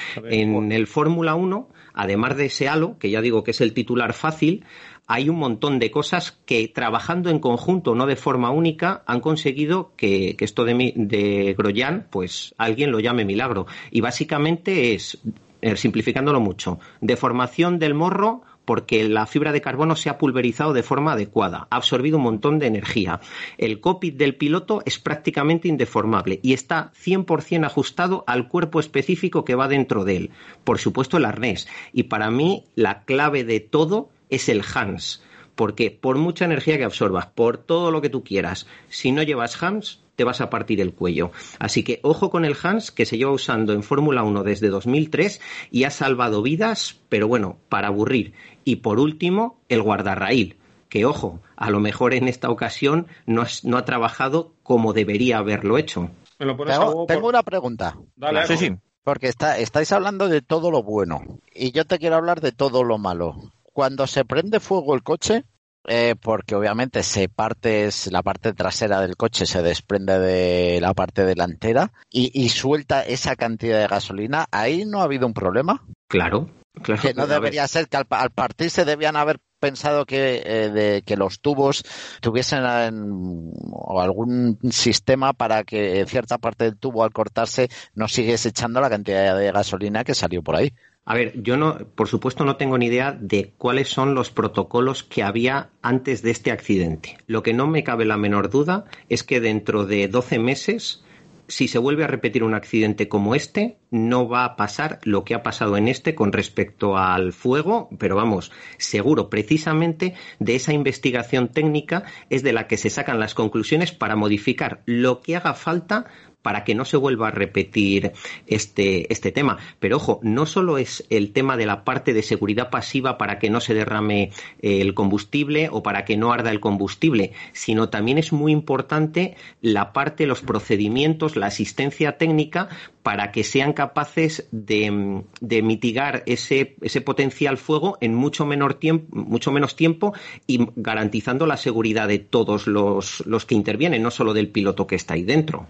En el Fórmula uno, además de ese halo, que ya digo que es el titular fácil, hay un montón de cosas que, trabajando en conjunto, no de forma única, han conseguido que, que esto de, de Grosjean, pues alguien lo llame milagro. Y básicamente es, eh, simplificándolo mucho, deformación del morro porque la fibra de carbono se ha pulverizado de forma adecuada, ha absorbido un montón de energía. El cockpit del piloto es prácticamente indeformable y está cien por ciento ajustado al cuerpo específico que va dentro de él. Por supuesto, el arnés. Y para mí, la clave de todo es el Hans, porque por mucha energía que absorbas, por todo lo que tú quieras, si no llevas Hans, te vas a partir el cuello. Así que ojo con el Hans, que se lleva usando en Fórmula uno desde dos mil tres y ha salvado vidas, pero bueno, para aburrir. Y por último, el guardarraíl, que ojo, a lo mejor en esta ocasión no, es, no ha trabajado como debería haberlo hecho. ¿Me lo pones Tengo, tengo una pregunta. Dale, sí, sí. Porque está, estáis hablando de todo lo bueno y yo te quiero hablar de todo lo malo. Cuando se prende fuego el coche, eh, porque obviamente se parte, la parte trasera del coche se desprende de la parte delantera y, y suelta esa cantidad de gasolina, ¿ahí no ha habido un problema? Claro, claro. Que no debería ser, que al, al partirse debían haber pensado que, eh, de, que los tubos tuviesen en, o algún sistema para que cierta parte del tubo al cortarse no siguiese echando la cantidad de gasolina que salió por ahí. A ver, yo no, por supuesto no tengo ni idea de cuáles son los protocolos que había antes de este accidente. Lo que no me cabe la menor duda es que dentro de doce meses, si se vuelve a repetir un accidente como este, no va a pasar lo que ha pasado en este con respecto al fuego, pero vamos, seguro, precisamente de esa investigación técnica es de la que se sacan las conclusiones para modificar lo que haga falta para que no se vuelva a repetir este, este tema. Pero ojo, no solo es el tema de la parte de seguridad pasiva para que no se derrame el combustible o para que no arda el combustible, sino también es muy importante la parte, los procedimientos, la asistencia técnica para que sean capaces de, de mitigar ese, ese potencial fuego en mucho menor tiempo, mucho menos tiempo y garantizando la seguridad de todos los, los que intervienen, no solo del piloto que está ahí dentro.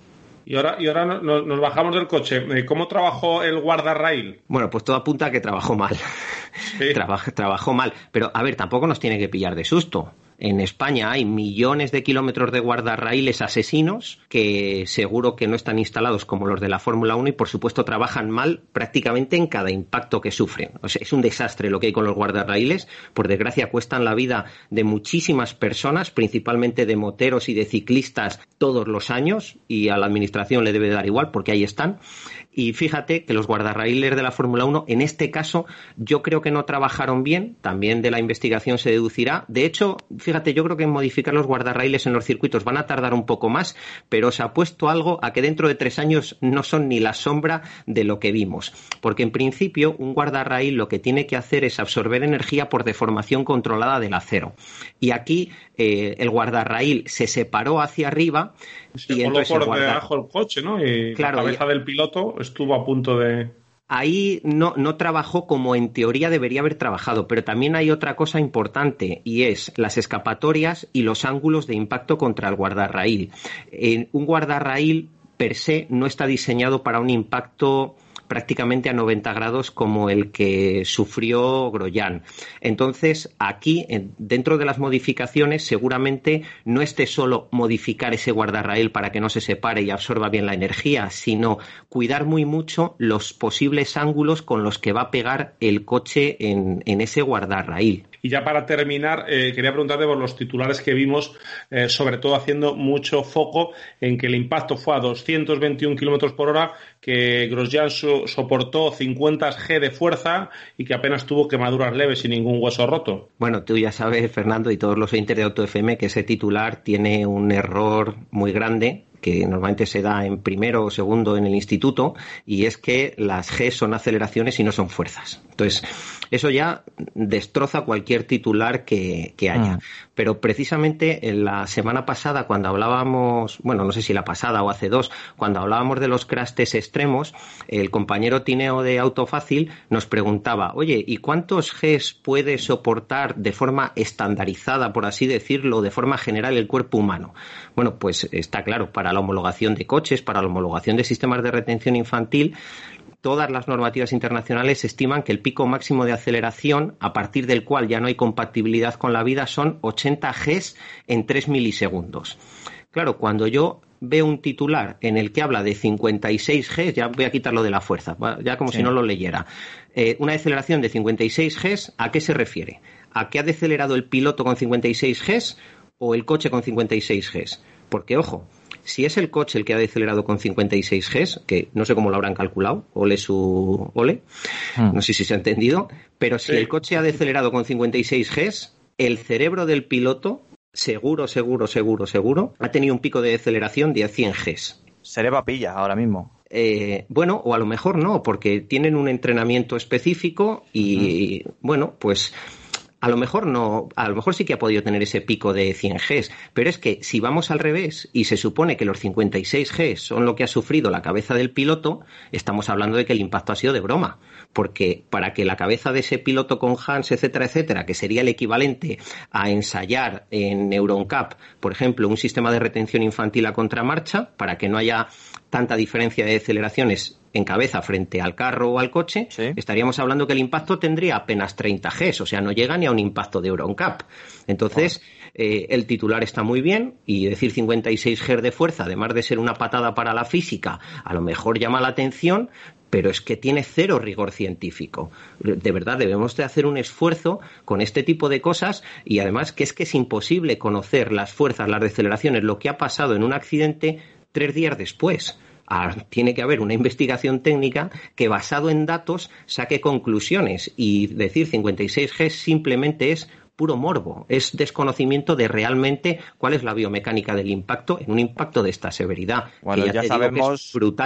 Y ahora, y ahora nos, nos bajamos del coche. ¿Cómo trabajó el guardarraíl? Bueno, pues todo apunta a que trabajó mal. Sí. Trabaj, trabajó mal. Pero, a ver, tampoco nos tiene que pillar de susto. En España hay millones de kilómetros de guardarraíles asesinos que seguro que no están instalados como los de la Fórmula uno y, por supuesto, trabajan mal prácticamente en cada impacto que sufren. O sea, es un desastre lo que hay con los guardarraíles. Por desgracia, cuestan la vida de muchísimas personas, principalmente de moteros y de ciclistas, todos los años, y a la Administración le debe dar igual porque ahí están. Y fíjate que los guardarraíles de la Fórmula uno, en este caso, yo creo que no trabajaron bien. También de la investigación se deducirá. De hecho, fíjate, yo creo que en modificar los guardarraíles en los circuitos van a tardar un poco más, pero se ha puesto algo a que dentro de tres años no son ni la sombra de lo que vimos. Porque en principio, un guardarraíl lo que tiene que hacer es absorber energía por deformación controlada del acero. Y aquí eh, el guardarraíl se separó hacia arriba. Se y coló por guarda... debajo del coche, ¿no? Y claro, la cabeza y... del piloto estuvo a punto de... Ahí no, no trabajó como en teoría debería haber trabajado, pero también hay otra cosa importante y es las escapatorias y los ángulos de impacto contra el guardarraíl. Eh, un guardarraíl per se no está diseñado para un impacto prácticamente a noventa grados como el que sufrió Grosjean. Entonces, aquí, dentro de las modificaciones, seguramente no esté solo modificar ese guardarraíl para que no se separe y absorba bien la energía, sino cuidar muy mucho los posibles ángulos con los que va a pegar el coche en, en ese guardarraíl. Y ya para terminar, eh, quería preguntarte por los titulares que vimos, eh, sobre todo haciendo mucho foco en que el impacto fue a doscientos veintiún kilómetros por hora, que Grosjean so, soportó cincuenta G de fuerza y que apenas tuvo quemaduras leves sin ningún hueso roto. Bueno, tú ya sabes, Fernando, y todos los oyentes de Auto F M, que ese titular tiene un error muy grande, que normalmente se da en primero o segundo en el instituto, y es que las G son aceleraciones y no son fuerzas. Entonces, eso ya destroza cualquier titular que, que haya. Mm. Pero precisamente en la semana pasada, cuando hablábamos, bueno, no sé si la pasada o hace dos, cuando hablábamos de los crash test extremos, el compañero Tineo de Autofácil nos preguntaba, oye, ¿y cuántos Gs puede soportar de forma estandarizada, por así decirlo, de forma general el cuerpo humano? Bueno, pues está claro, para la homologación de coches, para la homologación de sistemas de retención infantil, todas las normativas internacionales estiman que el pico máximo de aceleración, a partir del cual ya no hay compatibilidad con la vida, son ochenta Gs en tres milisegundos. Claro, cuando yo veo un titular en el que habla de cincuenta y seis Gs, ya voy a quitarlo de la fuerza, ya como sí. si no lo leyera, eh, una deceleración de cincuenta y seis Gs, ¿a qué se refiere? ¿A qué ha decelerado el piloto con cincuenta y seis Gs o el coche con cincuenta y seis Gs? Porque, ojo, si es el coche el que ha decelerado con cincuenta y seis Gs, que no sé cómo lo habrán calculado, ole su ole, mm. no sé si se ha entendido, pero si sí. el coche ha decelerado con cincuenta y seis Gs, el cerebro del piloto, seguro, seguro, seguro, seguro, ha tenido un pico de deceleración de cien Gs. Seré papilla ahora mismo. Eh, bueno, o a lo mejor no, porque tienen un entrenamiento específico y, mm. bueno, pues... A lo mejor no, a lo mejor sí que ha podido tener ese pico de cien Gs, pero es que si vamos al revés y se supone que los cincuenta y seis Gs son lo que ha sufrido la cabeza del piloto, estamos hablando de que el impacto ha sido de broma, porque para que la cabeza de ese piloto con Hans, etcétera, etcétera, que sería el equivalente a ensayar en EuronCap, por ejemplo, un sistema de retención infantil a contramarcha, para que no haya tanta diferencia de deceleraciones en cabeza frente al carro o al coche, ¿sí? Estaríamos hablando que el impacto tendría apenas treinta Gs, o sea, no llega ni a un impacto de EuronCap. Entonces, oh. eh, el titular está muy bien y decir cincuenta y seis Gs de fuerza, además de ser una patada para la física, a lo mejor llama la atención, pero es que tiene cero rigor científico. De verdad, debemos de hacer un esfuerzo con este tipo de cosas y además que es que es imposible conocer las fuerzas, las deceleraciones, lo que ha pasado en un accidente tres días después. Ah, tiene que haber una investigación técnica que, basado en datos, saque conclusiones, y decir cincuenta y seis Gs simplemente es puro morbo, es desconocimiento de realmente cuál es la biomecánica del impacto en un impacto de esta severidad. Bueno, ya, ya te sabemos digo que es brutal.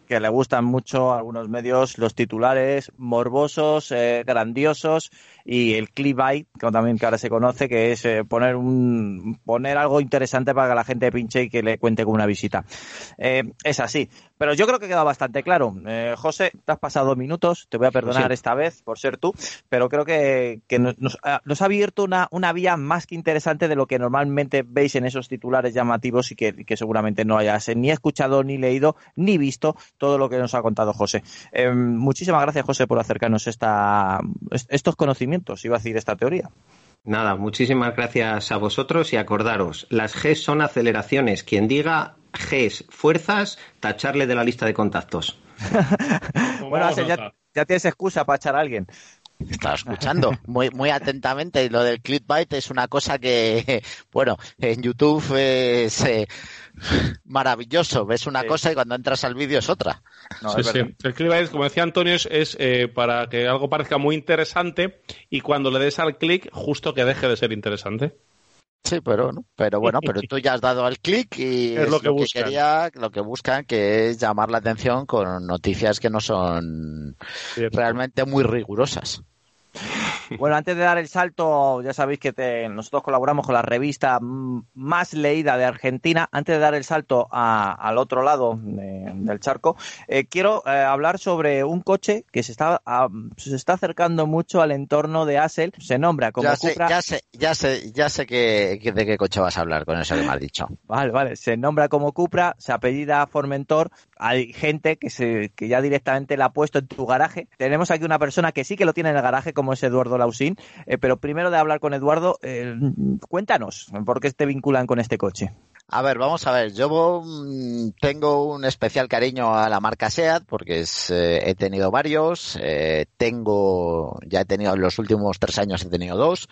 que le gustan mucho a algunos medios los titulares morbosos, eh, grandiosos, y el clickbait, como también que ahora se conoce, que es eh, poner un poner algo interesante para que la gente pinche y que le cuente con una visita. Eh, es así. Pero yo creo que queda bastante claro. Eh, José, te has pasado minutos, te voy a perdonar sí. esta vez por ser tú, pero creo que, que nos, nos, nos ha abierto una, una vía más que interesante de lo que normalmente veis en esos titulares llamativos y que, que seguramente no hayas ni escuchado, ni leído, ni visto todo lo que nos ha contado José. Eh, muchísimas gracias, José, por acercarnos esta, estos conocimientos, iba a decir esta teoría. Nada, muchísimas gracias a vosotros y acordaros, las Gs son aceleraciones. Quien diga Gs fuerzas, tacharle de la lista de contactos. Bueno, Axel, ya, ya tienes excusa para echar a alguien. Estaba escuchando muy muy atentamente, y lo del clickbait es una cosa que, bueno, en YouTube es eh, maravilloso, ves una sí. cosa y cuando entras al vídeo es otra. No, sí, es sí. El clickbait, como decía Antonio, es, es eh, para que algo parezca muy interesante y cuando le des al clic, justo que deje de ser interesante. Sí, pero no, pero bueno, pero tú ya has dado al clic y es, es lo que, lo buscan. que quería, lo que buscan, que es llamar la atención con noticias que no son Cierto. realmente muy rigurosas. Bueno, antes de dar el salto, ya sabéis que te, nosotros colaboramos con la revista más leída de Argentina. Antes de dar el salto a, al otro lado de, del charco, eh, quiero eh, hablar sobre un coche que se está, a, se está acercando mucho al entorno de Axel. Se nombra como ya sé, Cupra. Ya sé, ya sé, ya sé que, que de qué coche vas a hablar con eso que me has dicho. Vale, vale. Se nombra como Cupra, se apellida Formentor. Hay gente que se que ya directamente la ha puesto en tu garaje. Tenemos aquí una persona que sí que lo tiene en el garaje, como es Eduardo Lausín, eh, pero primero de hablar con Eduardo, eh, cuéntanos, ¿por qué te vinculan con este coche? A ver, vamos a ver, yo mmm, tengo un especial cariño a la marca SEAT porque es, eh, he tenido varios, eh, tengo, ya he tenido, en los últimos tres años he tenido dos.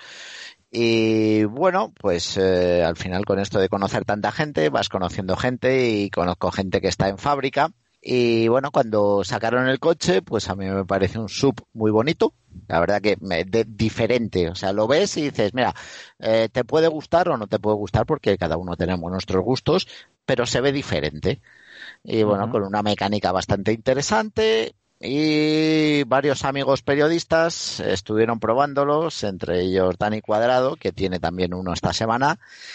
Y bueno, pues eh, al final con esto de conocer tanta gente, vas conociendo gente y conozco gente que está en fábrica. Y bueno, cuando sacaron el coche, pues a mí me parece un sub muy bonito. La verdad que me, de, diferente. O sea, lo ves y dices, mira, eh, te puede gustar o no te puede gustar porque cada uno tenemos nuestros gustos, pero se ve diferente. Y bueno, uh-huh. con una mecánica bastante interesante. Y varios amigos periodistas estuvieron probándolos, entre ellos Dani Cuadrado, que tiene también uno esta semana,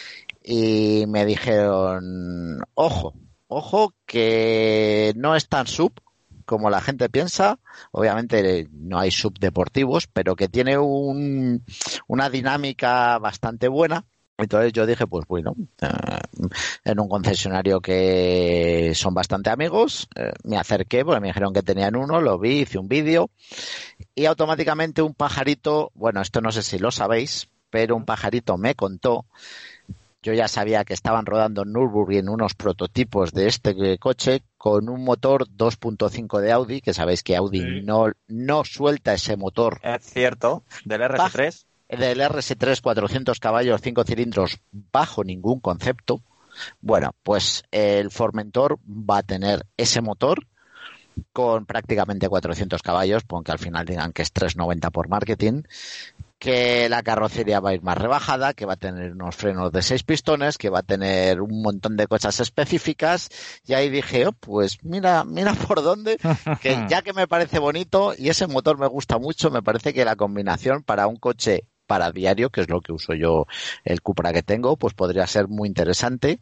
y me dijeron, ojo, ojo, que no es tan sub como la gente piensa, obviamente no hay sub deportivos, pero que tiene un, una dinámica bastante buena. Entonces yo dije, pues bueno, eh, en un concesionario que son bastante amigos, eh, me acerqué, porque me dijeron que tenían uno, lo vi, hice un vídeo y automáticamente un pajarito, bueno, esto no sé si lo sabéis, pero un pajarito me contó, yo ya sabía que estaban rodando en Nürburgring unos prototipos de este coche con un motor dos punto cinco de Audi, que sabéis que Audi sí. no, no suelta ese motor. Es cierto, del R S tres. Del R S tres, cuatrocientos caballos, cinco cilindros, bajo ningún concepto. Bueno, pues el Formentor va a tener ese motor con prácticamente cuatrocientos caballos, aunque al final digan que es trescientos noventa por marketing, que la carrocería va a ir más rebajada, que va a tener unos frenos de seis pistones, que va a tener un montón de cosas específicas, y ahí dije, oh, pues mira, mira por dónde, que ya que me parece bonito y ese motor me gusta mucho, me parece que la combinación para un coche para diario, que es lo que uso yo, el Cupra que tengo, pues podría ser muy interesante.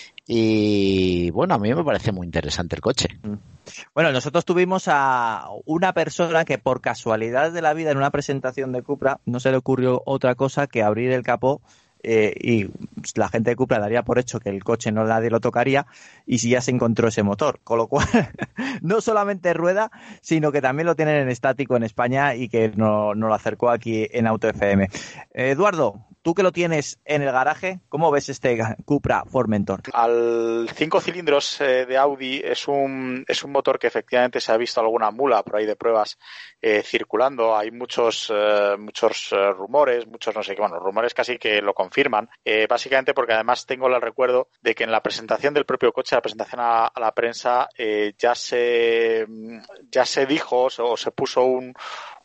Y bueno, a mí me parece muy interesante el coche. Bueno, nosotros tuvimos a una persona que por casualidad de la vida en una presentación de Cupra no se le ocurrió otra cosa que abrir el capó eh, y la gente de Cupra daría por hecho que el coche no nadie lo tocaría y si ya se encontró ese motor, con lo cual no solamente rueda, sino que también lo tienen en estático en España y que no, no lo acercó aquí en Auto F M. Eh, Eduardo, tú que lo tienes en el garaje, ¿cómo ves este Cupra Formentor? Al cinco cilindros eh, de Audi es un es un motor que efectivamente se ha visto alguna mula por ahí de pruebas eh, circulando. Hay muchos eh, muchos eh, rumores, muchos no sé qué, bueno, rumores casi que lo confirman. Eh, básicamente porque además tengo el recuerdo de que en la presentación del propio coche, la presentación a, a la prensa, eh, ya se ya se dijo o se, o se puso un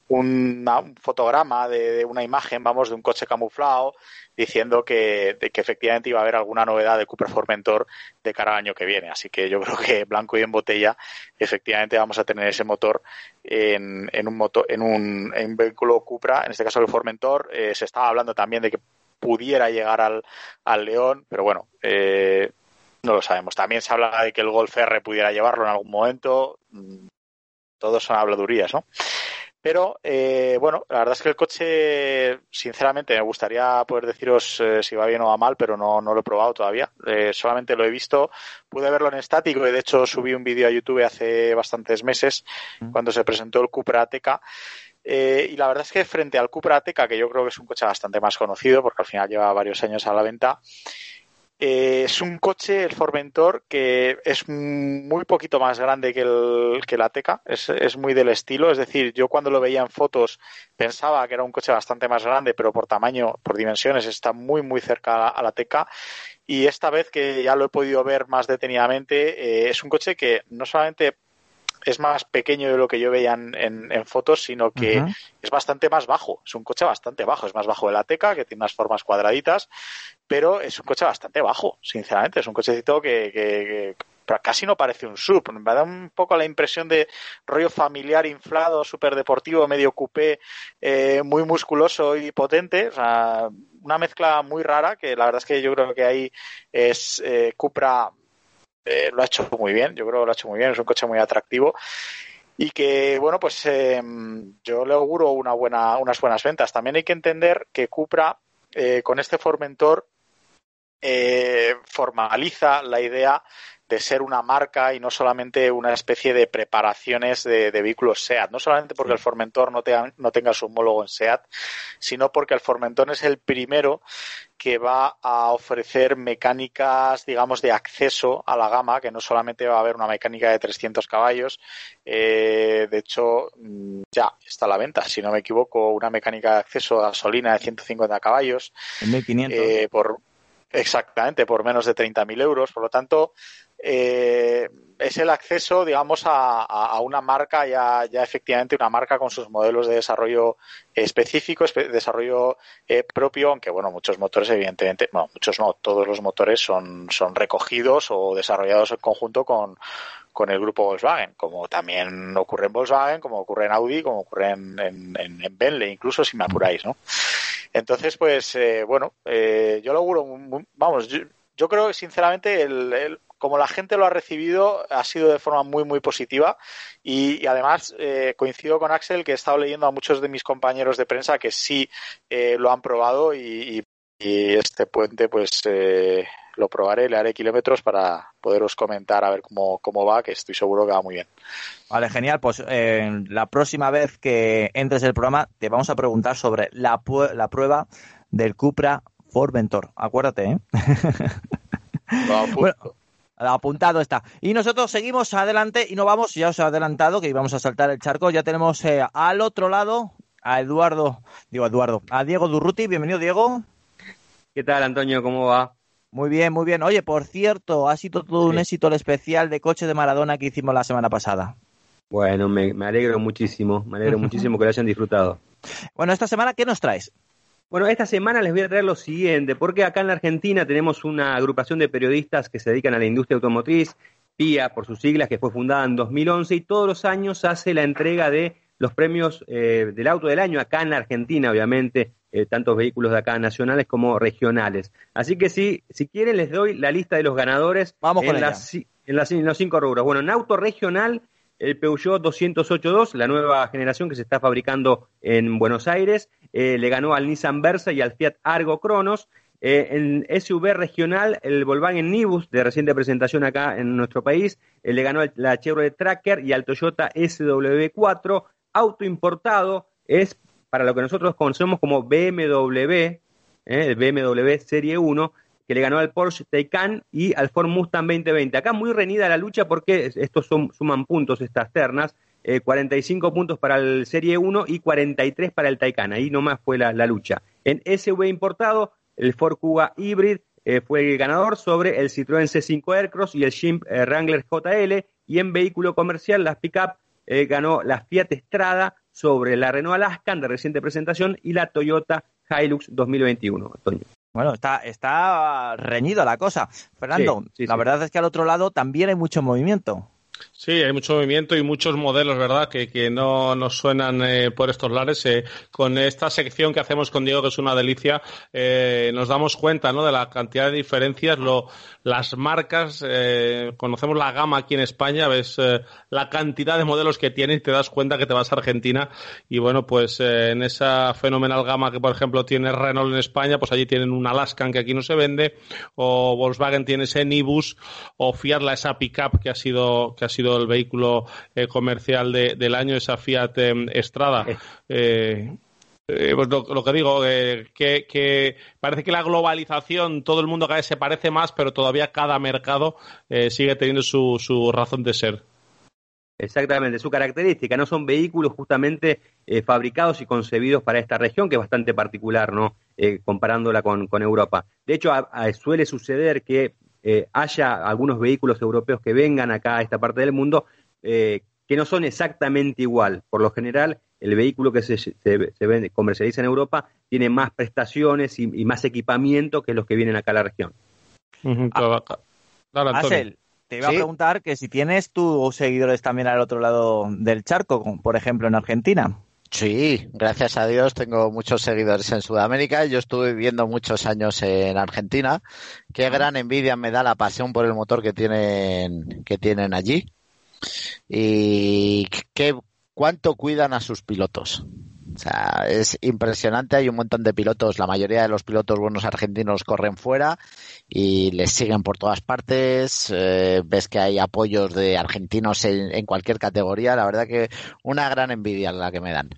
una, un fotograma de, de una imagen, vamos, de un coche camuflado, diciendo que, de que efectivamente iba a haber alguna novedad de Cupra Formentor de cara al año que viene. Así que yo creo que blanco y en botella, efectivamente vamos a tener ese motor en, en un motor, en un, en un vehículo Cupra, en este caso el Formentor. Eh, se estaba hablando también de que pudiera llegar al, al León, pero bueno, eh, no lo sabemos. También se habla de que el Golf R pudiera llevarlo en algún momento. Todos son habladurías, ¿no? Pero, eh, bueno, la verdad es que el coche, sinceramente, me gustaría poder deciros eh, si va bien o va mal, pero no, no lo he probado todavía. Eh, solamente lo he visto, pude verlo en estático y, de hecho, subí un vídeo a YouTube hace bastantes meses, mm. cuando se presentó el Cupra Ateca. Eh, y la verdad es que frente al Cupra Ateca, que yo creo que es un coche bastante más conocido, porque al final lleva varios años a la venta, Eh, es un coche, el Formentor, que es muy poquito más grande que el, que la Ateca, es, es muy del estilo, es decir, yo cuando lo veía en fotos pensaba que era un coche bastante más grande, pero por tamaño, por dimensiones, está muy muy cerca a la, a la Ateca, y esta vez que ya lo he podido ver más detenidamente, eh, es un coche que no solamente es más pequeño de lo que yo veía en, en, en fotos, sino que uh-huh. es bastante más bajo. Es un coche bastante bajo. Es más bajo de la Ateca, que tiene unas formas cuadraditas, pero es un coche bastante bajo, sinceramente. Es un cochecito que, que, que casi no parece un sub. Me da un poco la impresión de rollo familiar inflado, súper deportivo, medio coupé, eh, muy musculoso y potente. O sea, una mezcla muy rara, que la verdad es que yo creo que ahí es eh, Cupra... Eh, lo ha hecho muy bien, yo creo que lo ha hecho muy bien, es un coche muy atractivo y que, bueno, pues eh, yo le auguro una buena, unas buenas ventas. También hay que entender que Cupra, eh, con este Formentor, eh, formaliza la idea de ser una marca y no solamente una especie de preparaciones de, de vehículos SEAT, no solamente porque el Formentor no, te, no tenga su homólogo en SEAT, sino porque el Formentor es el primero que va a ofrecer mecánicas, digamos, de acceso a la gama, que no solamente va a haber una mecánica de trescientos caballos, eh, de hecho ya está a la venta, si no me equivoco, una mecánica de acceso a gasolina de ciento cincuenta caballos, en mil quinientos. Eh, por exactamente, por menos de treinta mil euros, por lo tanto, eh, es el acceso, digamos, a, a una marca, ya, ya efectivamente una marca con sus modelos de desarrollo específico, espe- desarrollo eh, propio, aunque, bueno, muchos motores, evidentemente, no, muchos no, todos los motores son, son recogidos o desarrollados en conjunto con, con el grupo Volkswagen, como también ocurre en Volkswagen, como ocurre en Audi, como ocurre en, en, en, en Bentley, incluso si me apuráis, ¿no? Entonces, pues, eh, bueno, eh, yo lo auguro, vamos, yo, yo creo que sinceramente, el, el, como la gente lo ha recibido, ha sido de forma muy, muy positiva y, y además eh, coincido con Axel, que he estado leyendo a muchos de mis compañeros de prensa que sí eh, lo han probado y, y, y este puente, pues, eh, lo probaré, le haré kilómetros para poderos comentar a ver cómo, cómo va, que estoy seguro que va muy bien. Vale, genial. Pues eh, la próxima vez que entres en el programa te vamos a preguntar sobre la, pu- la prueba del Cupra Formentor. Acuérdate, ¿eh? Bueno, apuntado está. Y nosotros seguimos adelante y no vamos, ya os he adelantado que íbamos a saltar el charco. Ya tenemos eh, al otro lado a Eduardo, digo Eduardo, a Diego Durruti. Bienvenido, Diego. ¿Qué tal, Antonio? ¿Cómo va? Muy bien, muy bien. Oye, por cierto, ha sido todo un sí. éxito el especial de Coche de Maradona que hicimos la semana pasada. Bueno, me, me alegro muchísimo, me alegro muchísimo que lo hayan disfrutado. Bueno, esta semana, ¿qué nos traes? Bueno, esta semana les voy a traer lo siguiente, porque acá en la Argentina tenemos una agrupación de periodistas que se dedican a la industria automotriz, P I A por sus siglas, que fue fundada en dos mil once y todos los años hace la entrega de los premios eh, del auto del año acá en la Argentina, obviamente, eh, tantos vehículos de acá nacionales como regionales. Así que sí, si quieren les doy la lista de los ganadores. Vamos en, con las, en, las, en los cinco rubros. Bueno, en auto regional, el Peugeot doscientos ochenta y dos, la nueva generación que se está fabricando en Buenos Aires, eh, le ganó al Nissan Versa y al Fiat Argo Cronos. Eh, en S U V regional, el Volkswagen Nibus, de reciente presentación acá en nuestro país, eh, le ganó la Chevrolet Tracker y al Toyota S W cuatro. Auto importado es para lo que nosotros conocemos como B M W, eh, el B M W Serie uno, que le ganó al Porsche Taycan y al Ford Mustang veinte veinte. Acá muy reñida la lucha porque estos son, suman puntos, estas ternas, eh, cuarenta y cinco puntos para el Serie uno y cuarenta y tres para el Taycan. Ahí nomás fue la, la lucha. En S U V importado, el Ford Kuga Hybrid eh, fue el ganador sobre el Citroën C cinco Aircross y el Jeep eh, Wrangler J L. Y en vehículo comercial, las pick-up, eh, ganó la Fiat Strada sobre la Renault Alaskan de reciente presentación y la Toyota Hilux dos mil veintiuno, Antonio. Bueno, está, está reñido la cosa. Fernando, Sí, sí, la sí. verdad es que al otro lado también hay mucho movimiento. Sí, hay mucho movimiento y muchos modelos, ¿verdad?, que, que no nos suenan eh, por estos lares. Eh, con esta sección que hacemos con Diego, que es una delicia, eh, nos damos cuenta, ¿no?, de la cantidad de diferencias, lo, las marcas, eh, conocemos la gama aquí en España, ves eh, la cantidad de modelos que tiene y te das cuenta que te vas a Argentina y, bueno, pues eh, en esa fenomenal gama que, por ejemplo, tiene Renault en España, pues allí tienen un Alaskan que aquí no se vende, o Volkswagen tiene ese Nibus, o Fiat la esa pickup que ha sido que ha sido el vehículo eh, comercial de, del año, esa Fiat eh, Strada. Eh, eh, pues lo, lo que digo, eh, que, que parece que la globalización, todo el mundo cada vez se parece más, pero todavía cada mercado eh, sigue teniendo su, su razón de ser. Exactamente, su característica, no son vehículos justamente eh, fabricados y concebidos para esta región, que es bastante particular, ¿no? Eh, comparándola con, con Europa. De hecho, a, a, suele suceder que eh, haya algunos vehículos europeos que vengan acá a esta parte del mundo eh, que no son exactamente igual. Por lo general, el vehículo que se, se, se vende, comercializa en Europa tiene más prestaciones y, y más equipamiento que los que vienen acá a la región. Uh-huh. Ah, claro, Asel, te iba ¿Sí? a preguntar que si tienes tus seguidores también al otro lado del charco, por ejemplo en Argentina. Sí, gracias a Dios tengo muchos seguidores en Sudamérica. Yo estuve viviendo muchos años en Argentina. Qué gran envidia me da la pasión por el motor que tienen que tienen allí y qué cuánto cuidan a sus pilotos. O sea, es impresionante. Hay un montón de pilotos. La mayoría de los pilotos buenos argentinos corren fuera y les siguen por todas partes. Eh, ves que hay apoyos de argentinos en, en cualquier categoría. La verdad que una gran envidia la que me dan.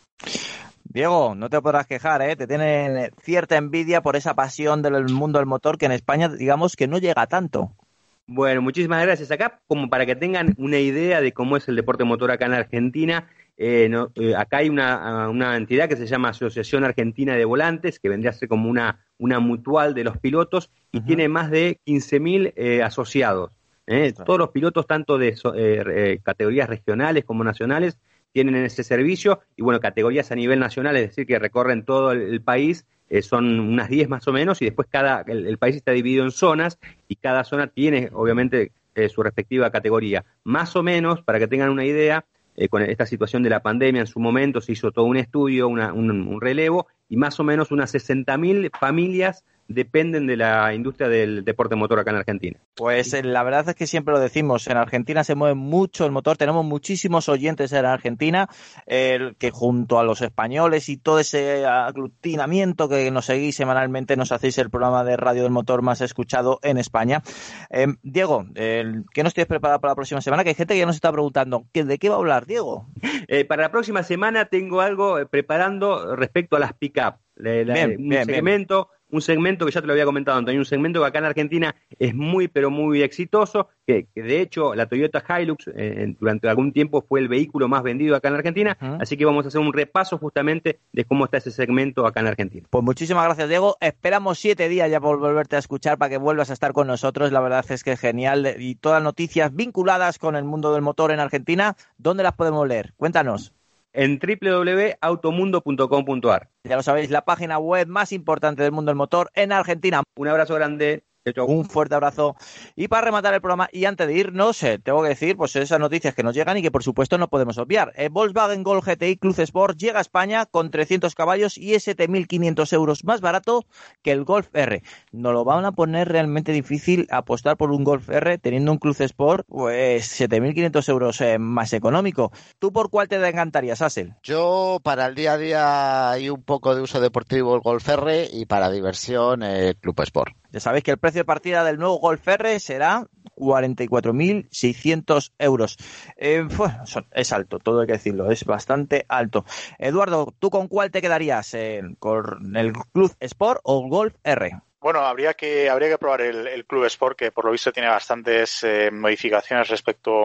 Diego, no te podrás quejar, ¿eh? Te tienen cierta envidia por esa pasión del mundo del motor que en España, digamos, que no llega tanto. Bueno, muchísimas gracias. Acá, como para que tengan una idea de cómo es el deporte motor acá en Argentina, eh, no, eh, acá hay una, una entidad que se llama Asociación Argentina de Volantes, que vendría a ser como una, una mutual de los pilotos, y uh-huh. tiene más de quince mil eh, asociados. ¿eh? Uh-huh. Todos los pilotos, tanto de so, eh, eh, categorías regionales como nacionales, tienen ese servicio, y bueno, categorías a nivel nacional, es decir, que recorren todo el, el país, eh, son unas diez más o menos, y después cada el, el país está dividido en zonas, y cada zona tiene, obviamente, eh, su respectiva categoría. Más o menos, para que tengan una idea, eh, con esta situación de la pandemia, en su momento se hizo todo un estudio, una, un, un relevo, y más o menos unas sesenta mil familias dependen de la industria del deporte motor acá en Argentina. Pues eh, la verdad es que siempre lo decimos, en Argentina se mueve mucho el motor, tenemos muchísimos oyentes en Argentina, eh, que junto a los españoles y todo ese aglutinamiento que nos seguís semanalmente, nos hacéis el programa de radio del motor más escuchado en España. Eh, Diego, eh, ¿qué nos tienes preparado para la próxima semana? Que hay gente que ya nos está preguntando, ¿de qué va a hablar, Diego? Eh, para la próxima semana tengo algo preparando respecto a las pick-up. La, la, bien, un bien, segmento... bien. Un segmento que ya te lo había comentado, Antonio, un segmento que acá en Argentina es muy, pero muy exitoso, que, que de hecho la Toyota Hilux eh, durante algún tiempo fue el vehículo más vendido acá en Argentina, uh-huh. así que vamos a hacer un repaso justamente de cómo está ese segmento acá en Argentina. Pues muchísimas gracias, Diego. Esperamos siete días ya por volverte a escuchar para que vuelvas a estar con nosotros. La verdad es que es genial. Y todas las noticias vinculadas con el mundo del motor en Argentina, ¿dónde las podemos leer? Cuéntanos. En doble u doble u doble u punto automundo punto com punto a r. Ya lo sabéis, la página web más importante del mundo del motor en Argentina. Un abrazo grande. Un fuerte abrazo. Y para rematar el programa, y antes de irnos, eh, tengo que decir pues esas noticias que nos llegan y que por supuesto no podemos obviar. Eh, Volkswagen Gol G T I Club Sport llega a España con trescientos caballos y es siete mil quinientos euros más barato que el Golf R. Nos lo van a poner realmente difícil apostar por un Golf R teniendo un Club Sport, pues siete mil quinientos euros eh, más económico. ¿Tú por cuál te encantarías, Asel? Yo para el día a día y un poco de uso deportivo el Golf R y para diversión el Club Sport. Ya sabéis que el precio de partida del nuevo Golf R será cuarenta y cuatro mil seiscientos euros. Eh, bueno, es alto, todo hay que decirlo, es bastante alto. Eduardo, ¿tú con cuál te quedarías? Eh, ¿Con el Club Sport o el Golf R? Bueno, habría que habría que probar el, el Club Sport, que por lo visto tiene bastantes eh, modificaciones respecto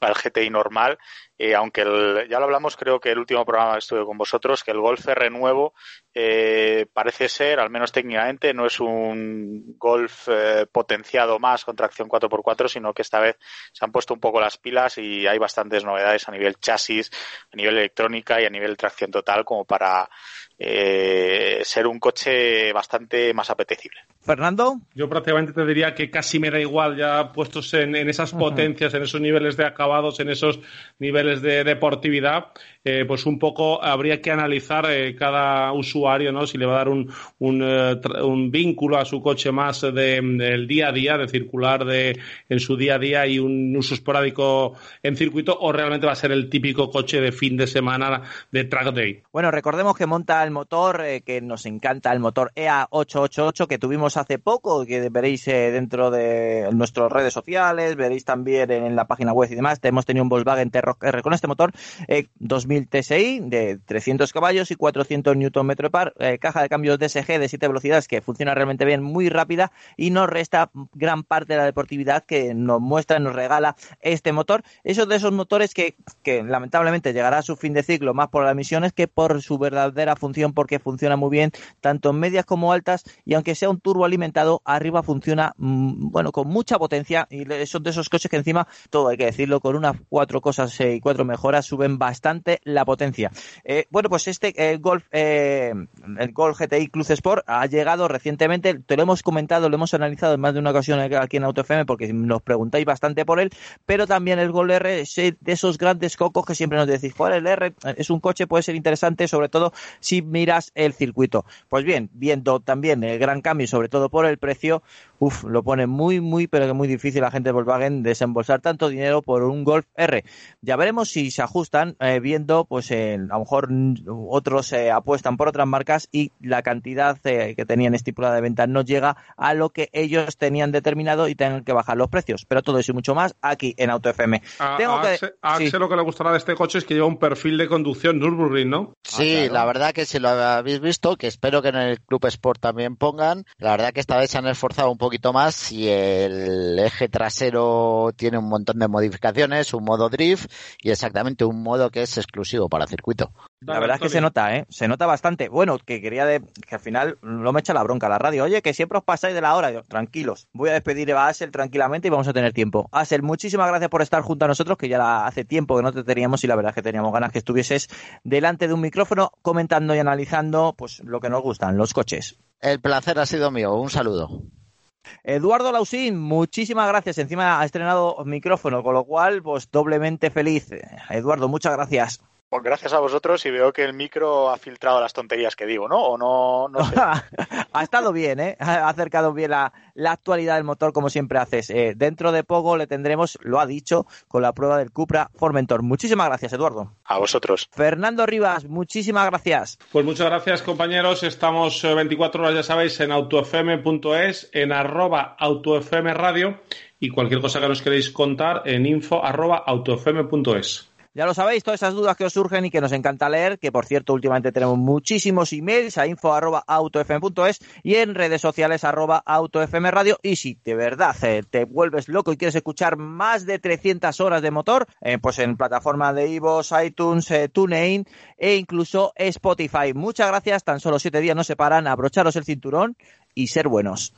al G T I normal, eh, aunque el, ya lo hablamos, creo que el último programa que estuve con vosotros, que el Golf R nuevo eh, parece ser, al menos técnicamente, no es un Golf eh, potenciado más con tracción cuatro por cuatro, sino que esta vez se han puesto un poco las pilas y hay bastantes novedades a nivel chasis, a nivel electrónica y a nivel tracción total como para eh, ser un coche bastante más apetecible. Fernando. Yo prácticamente te diría que casi me da igual, ya puestos en, en esas potencias, uh-huh. en esos niveles de acabados, en esos niveles de deportividad, eh, pues un poco habría que analizar eh, cada usuario, ¿no? Si le va a dar un, un, uh, tra- un vínculo a su coche más de, del día a día, de circular de, en su día a día y un uso esporádico en circuito, o realmente va a ser el típico coche de fin de semana de track day. Bueno, recordemos que monta el motor, eh, que nos encanta, el motor E A ochocientos ochenta y ocho que tuvimos hace poco, que veréis eh, dentro de nuestras redes sociales, veréis también en, en la página web y demás. Hemos tenido un Volkswagen T-Roc R con este motor, eh, dos mil T S I de trescientos caballos y cuatrocientos newton metro par, eh, caja de cambios D S G de siete velocidades que funciona realmente bien, muy rápida y nos resta gran parte de la deportividad que nos muestra, nos regala este motor. Esos de esos motores que, que lamentablemente llegará a su fin de ciclo más por las emisiones que por su verdadera función, porque funciona muy bien tanto en medias como altas, y aunque sea un turbo alimentado, arriba funciona mmm, bueno, con mucha potencia, y son de esos coches que encima, todo hay que decirlo, con unas cuatro cosas eh, y cuatro mejoras suben bastante la potencia. Eh, bueno, pues este eh, Golf eh, el Golf G T I Club Sport ha llegado recientemente, te lo hemos comentado, lo hemos analizado en más de una ocasión aquí en Auto F M porque nos preguntáis bastante por él, pero también el Golf R es de esos grandes cocos que siempre nos decís, joder, el R es un coche, puede ser interesante, sobre todo si miras el circuito. Pues bien, viendo también el gran cambio y sobre todo por el precio, uff, lo pone muy, muy, pero que muy difícil a la gente de Volkswagen desembolsar tanto dinero por un Golf R. Ya veremos si se ajustan, eh, viendo, pues eh, a lo mejor otros eh, apuestan por otras marcas y la cantidad eh, que tenían estipulada de venta no llega a lo que ellos tenían determinado y tengan que bajar los precios. Pero todo eso y mucho más aquí en Auto F M. A, Tengo a que... Axel, a Axel sí. lo que le gustará de este coche es que lleva un perfil de conducción Nürburgring, ¿no? Sí, ah, claro. La verdad que si lo habéis visto, que espero que en el Club Sport también pongan, la verdad que esta vez se han esforzado un poquito más y el eje trasero tiene un montón de modificaciones, un modo drift y exactamente un modo que es exclusivo para circuito. La verdad es que se nota, ¿eh? Se nota bastante. Bueno, que quería de... que al final no me echa la bronca la radio. Oye, que siempre os pasáis de la hora. Yo, tranquilos. Voy a despedir a Asel tranquilamente y vamos a tener tiempo. Asel, muchísimas gracias por estar junto a nosotros, que ya la, hace tiempo que no te teníamos y la verdad es que teníamos ganas que estuvieses delante de un micrófono comentando y analizando pues lo que nos gustan, los coches. El placer ha sido mío. Un saludo. Eduardo Lausín, muchísimas gracias. Encima ha estrenado micrófono, con lo cual, pues doblemente feliz. Eduardo, muchas gracias. Pues gracias a vosotros y veo que el micro ha filtrado las tonterías que digo, ¿no? O no, no sé. Ha estado bien, ¿eh? Ha acercado bien la, la actualidad del motor, como siempre haces. Eh, dentro de poco le tendremos, lo ha dicho, con la prueba del Cupra Formentor. Muchísimas gracias, Eduardo. A vosotros. Fernando Rivas, muchísimas gracias. Pues muchas gracias, compañeros. Estamos veinticuatro horas, ya sabéis, en autofm punto es, en arroba autofm radio y cualquier cosa que nos queréis contar en info arroba autofm punto es. Ya lo sabéis, todas esas dudas que os surgen y que nos encanta leer, que por cierto últimamente tenemos muchísimos emails a info arroba autofm punto es y en redes sociales arroba autofm radio. Y si de verdad eh, te vuelves loco y quieres escuchar más de trescientas horas de motor, eh, pues en plataforma de iVoox, iTunes, eh, TuneIn e incluso Spotify. Muchas gracias, tan solo siete días nos separan, abrocharos el cinturón y ser buenos.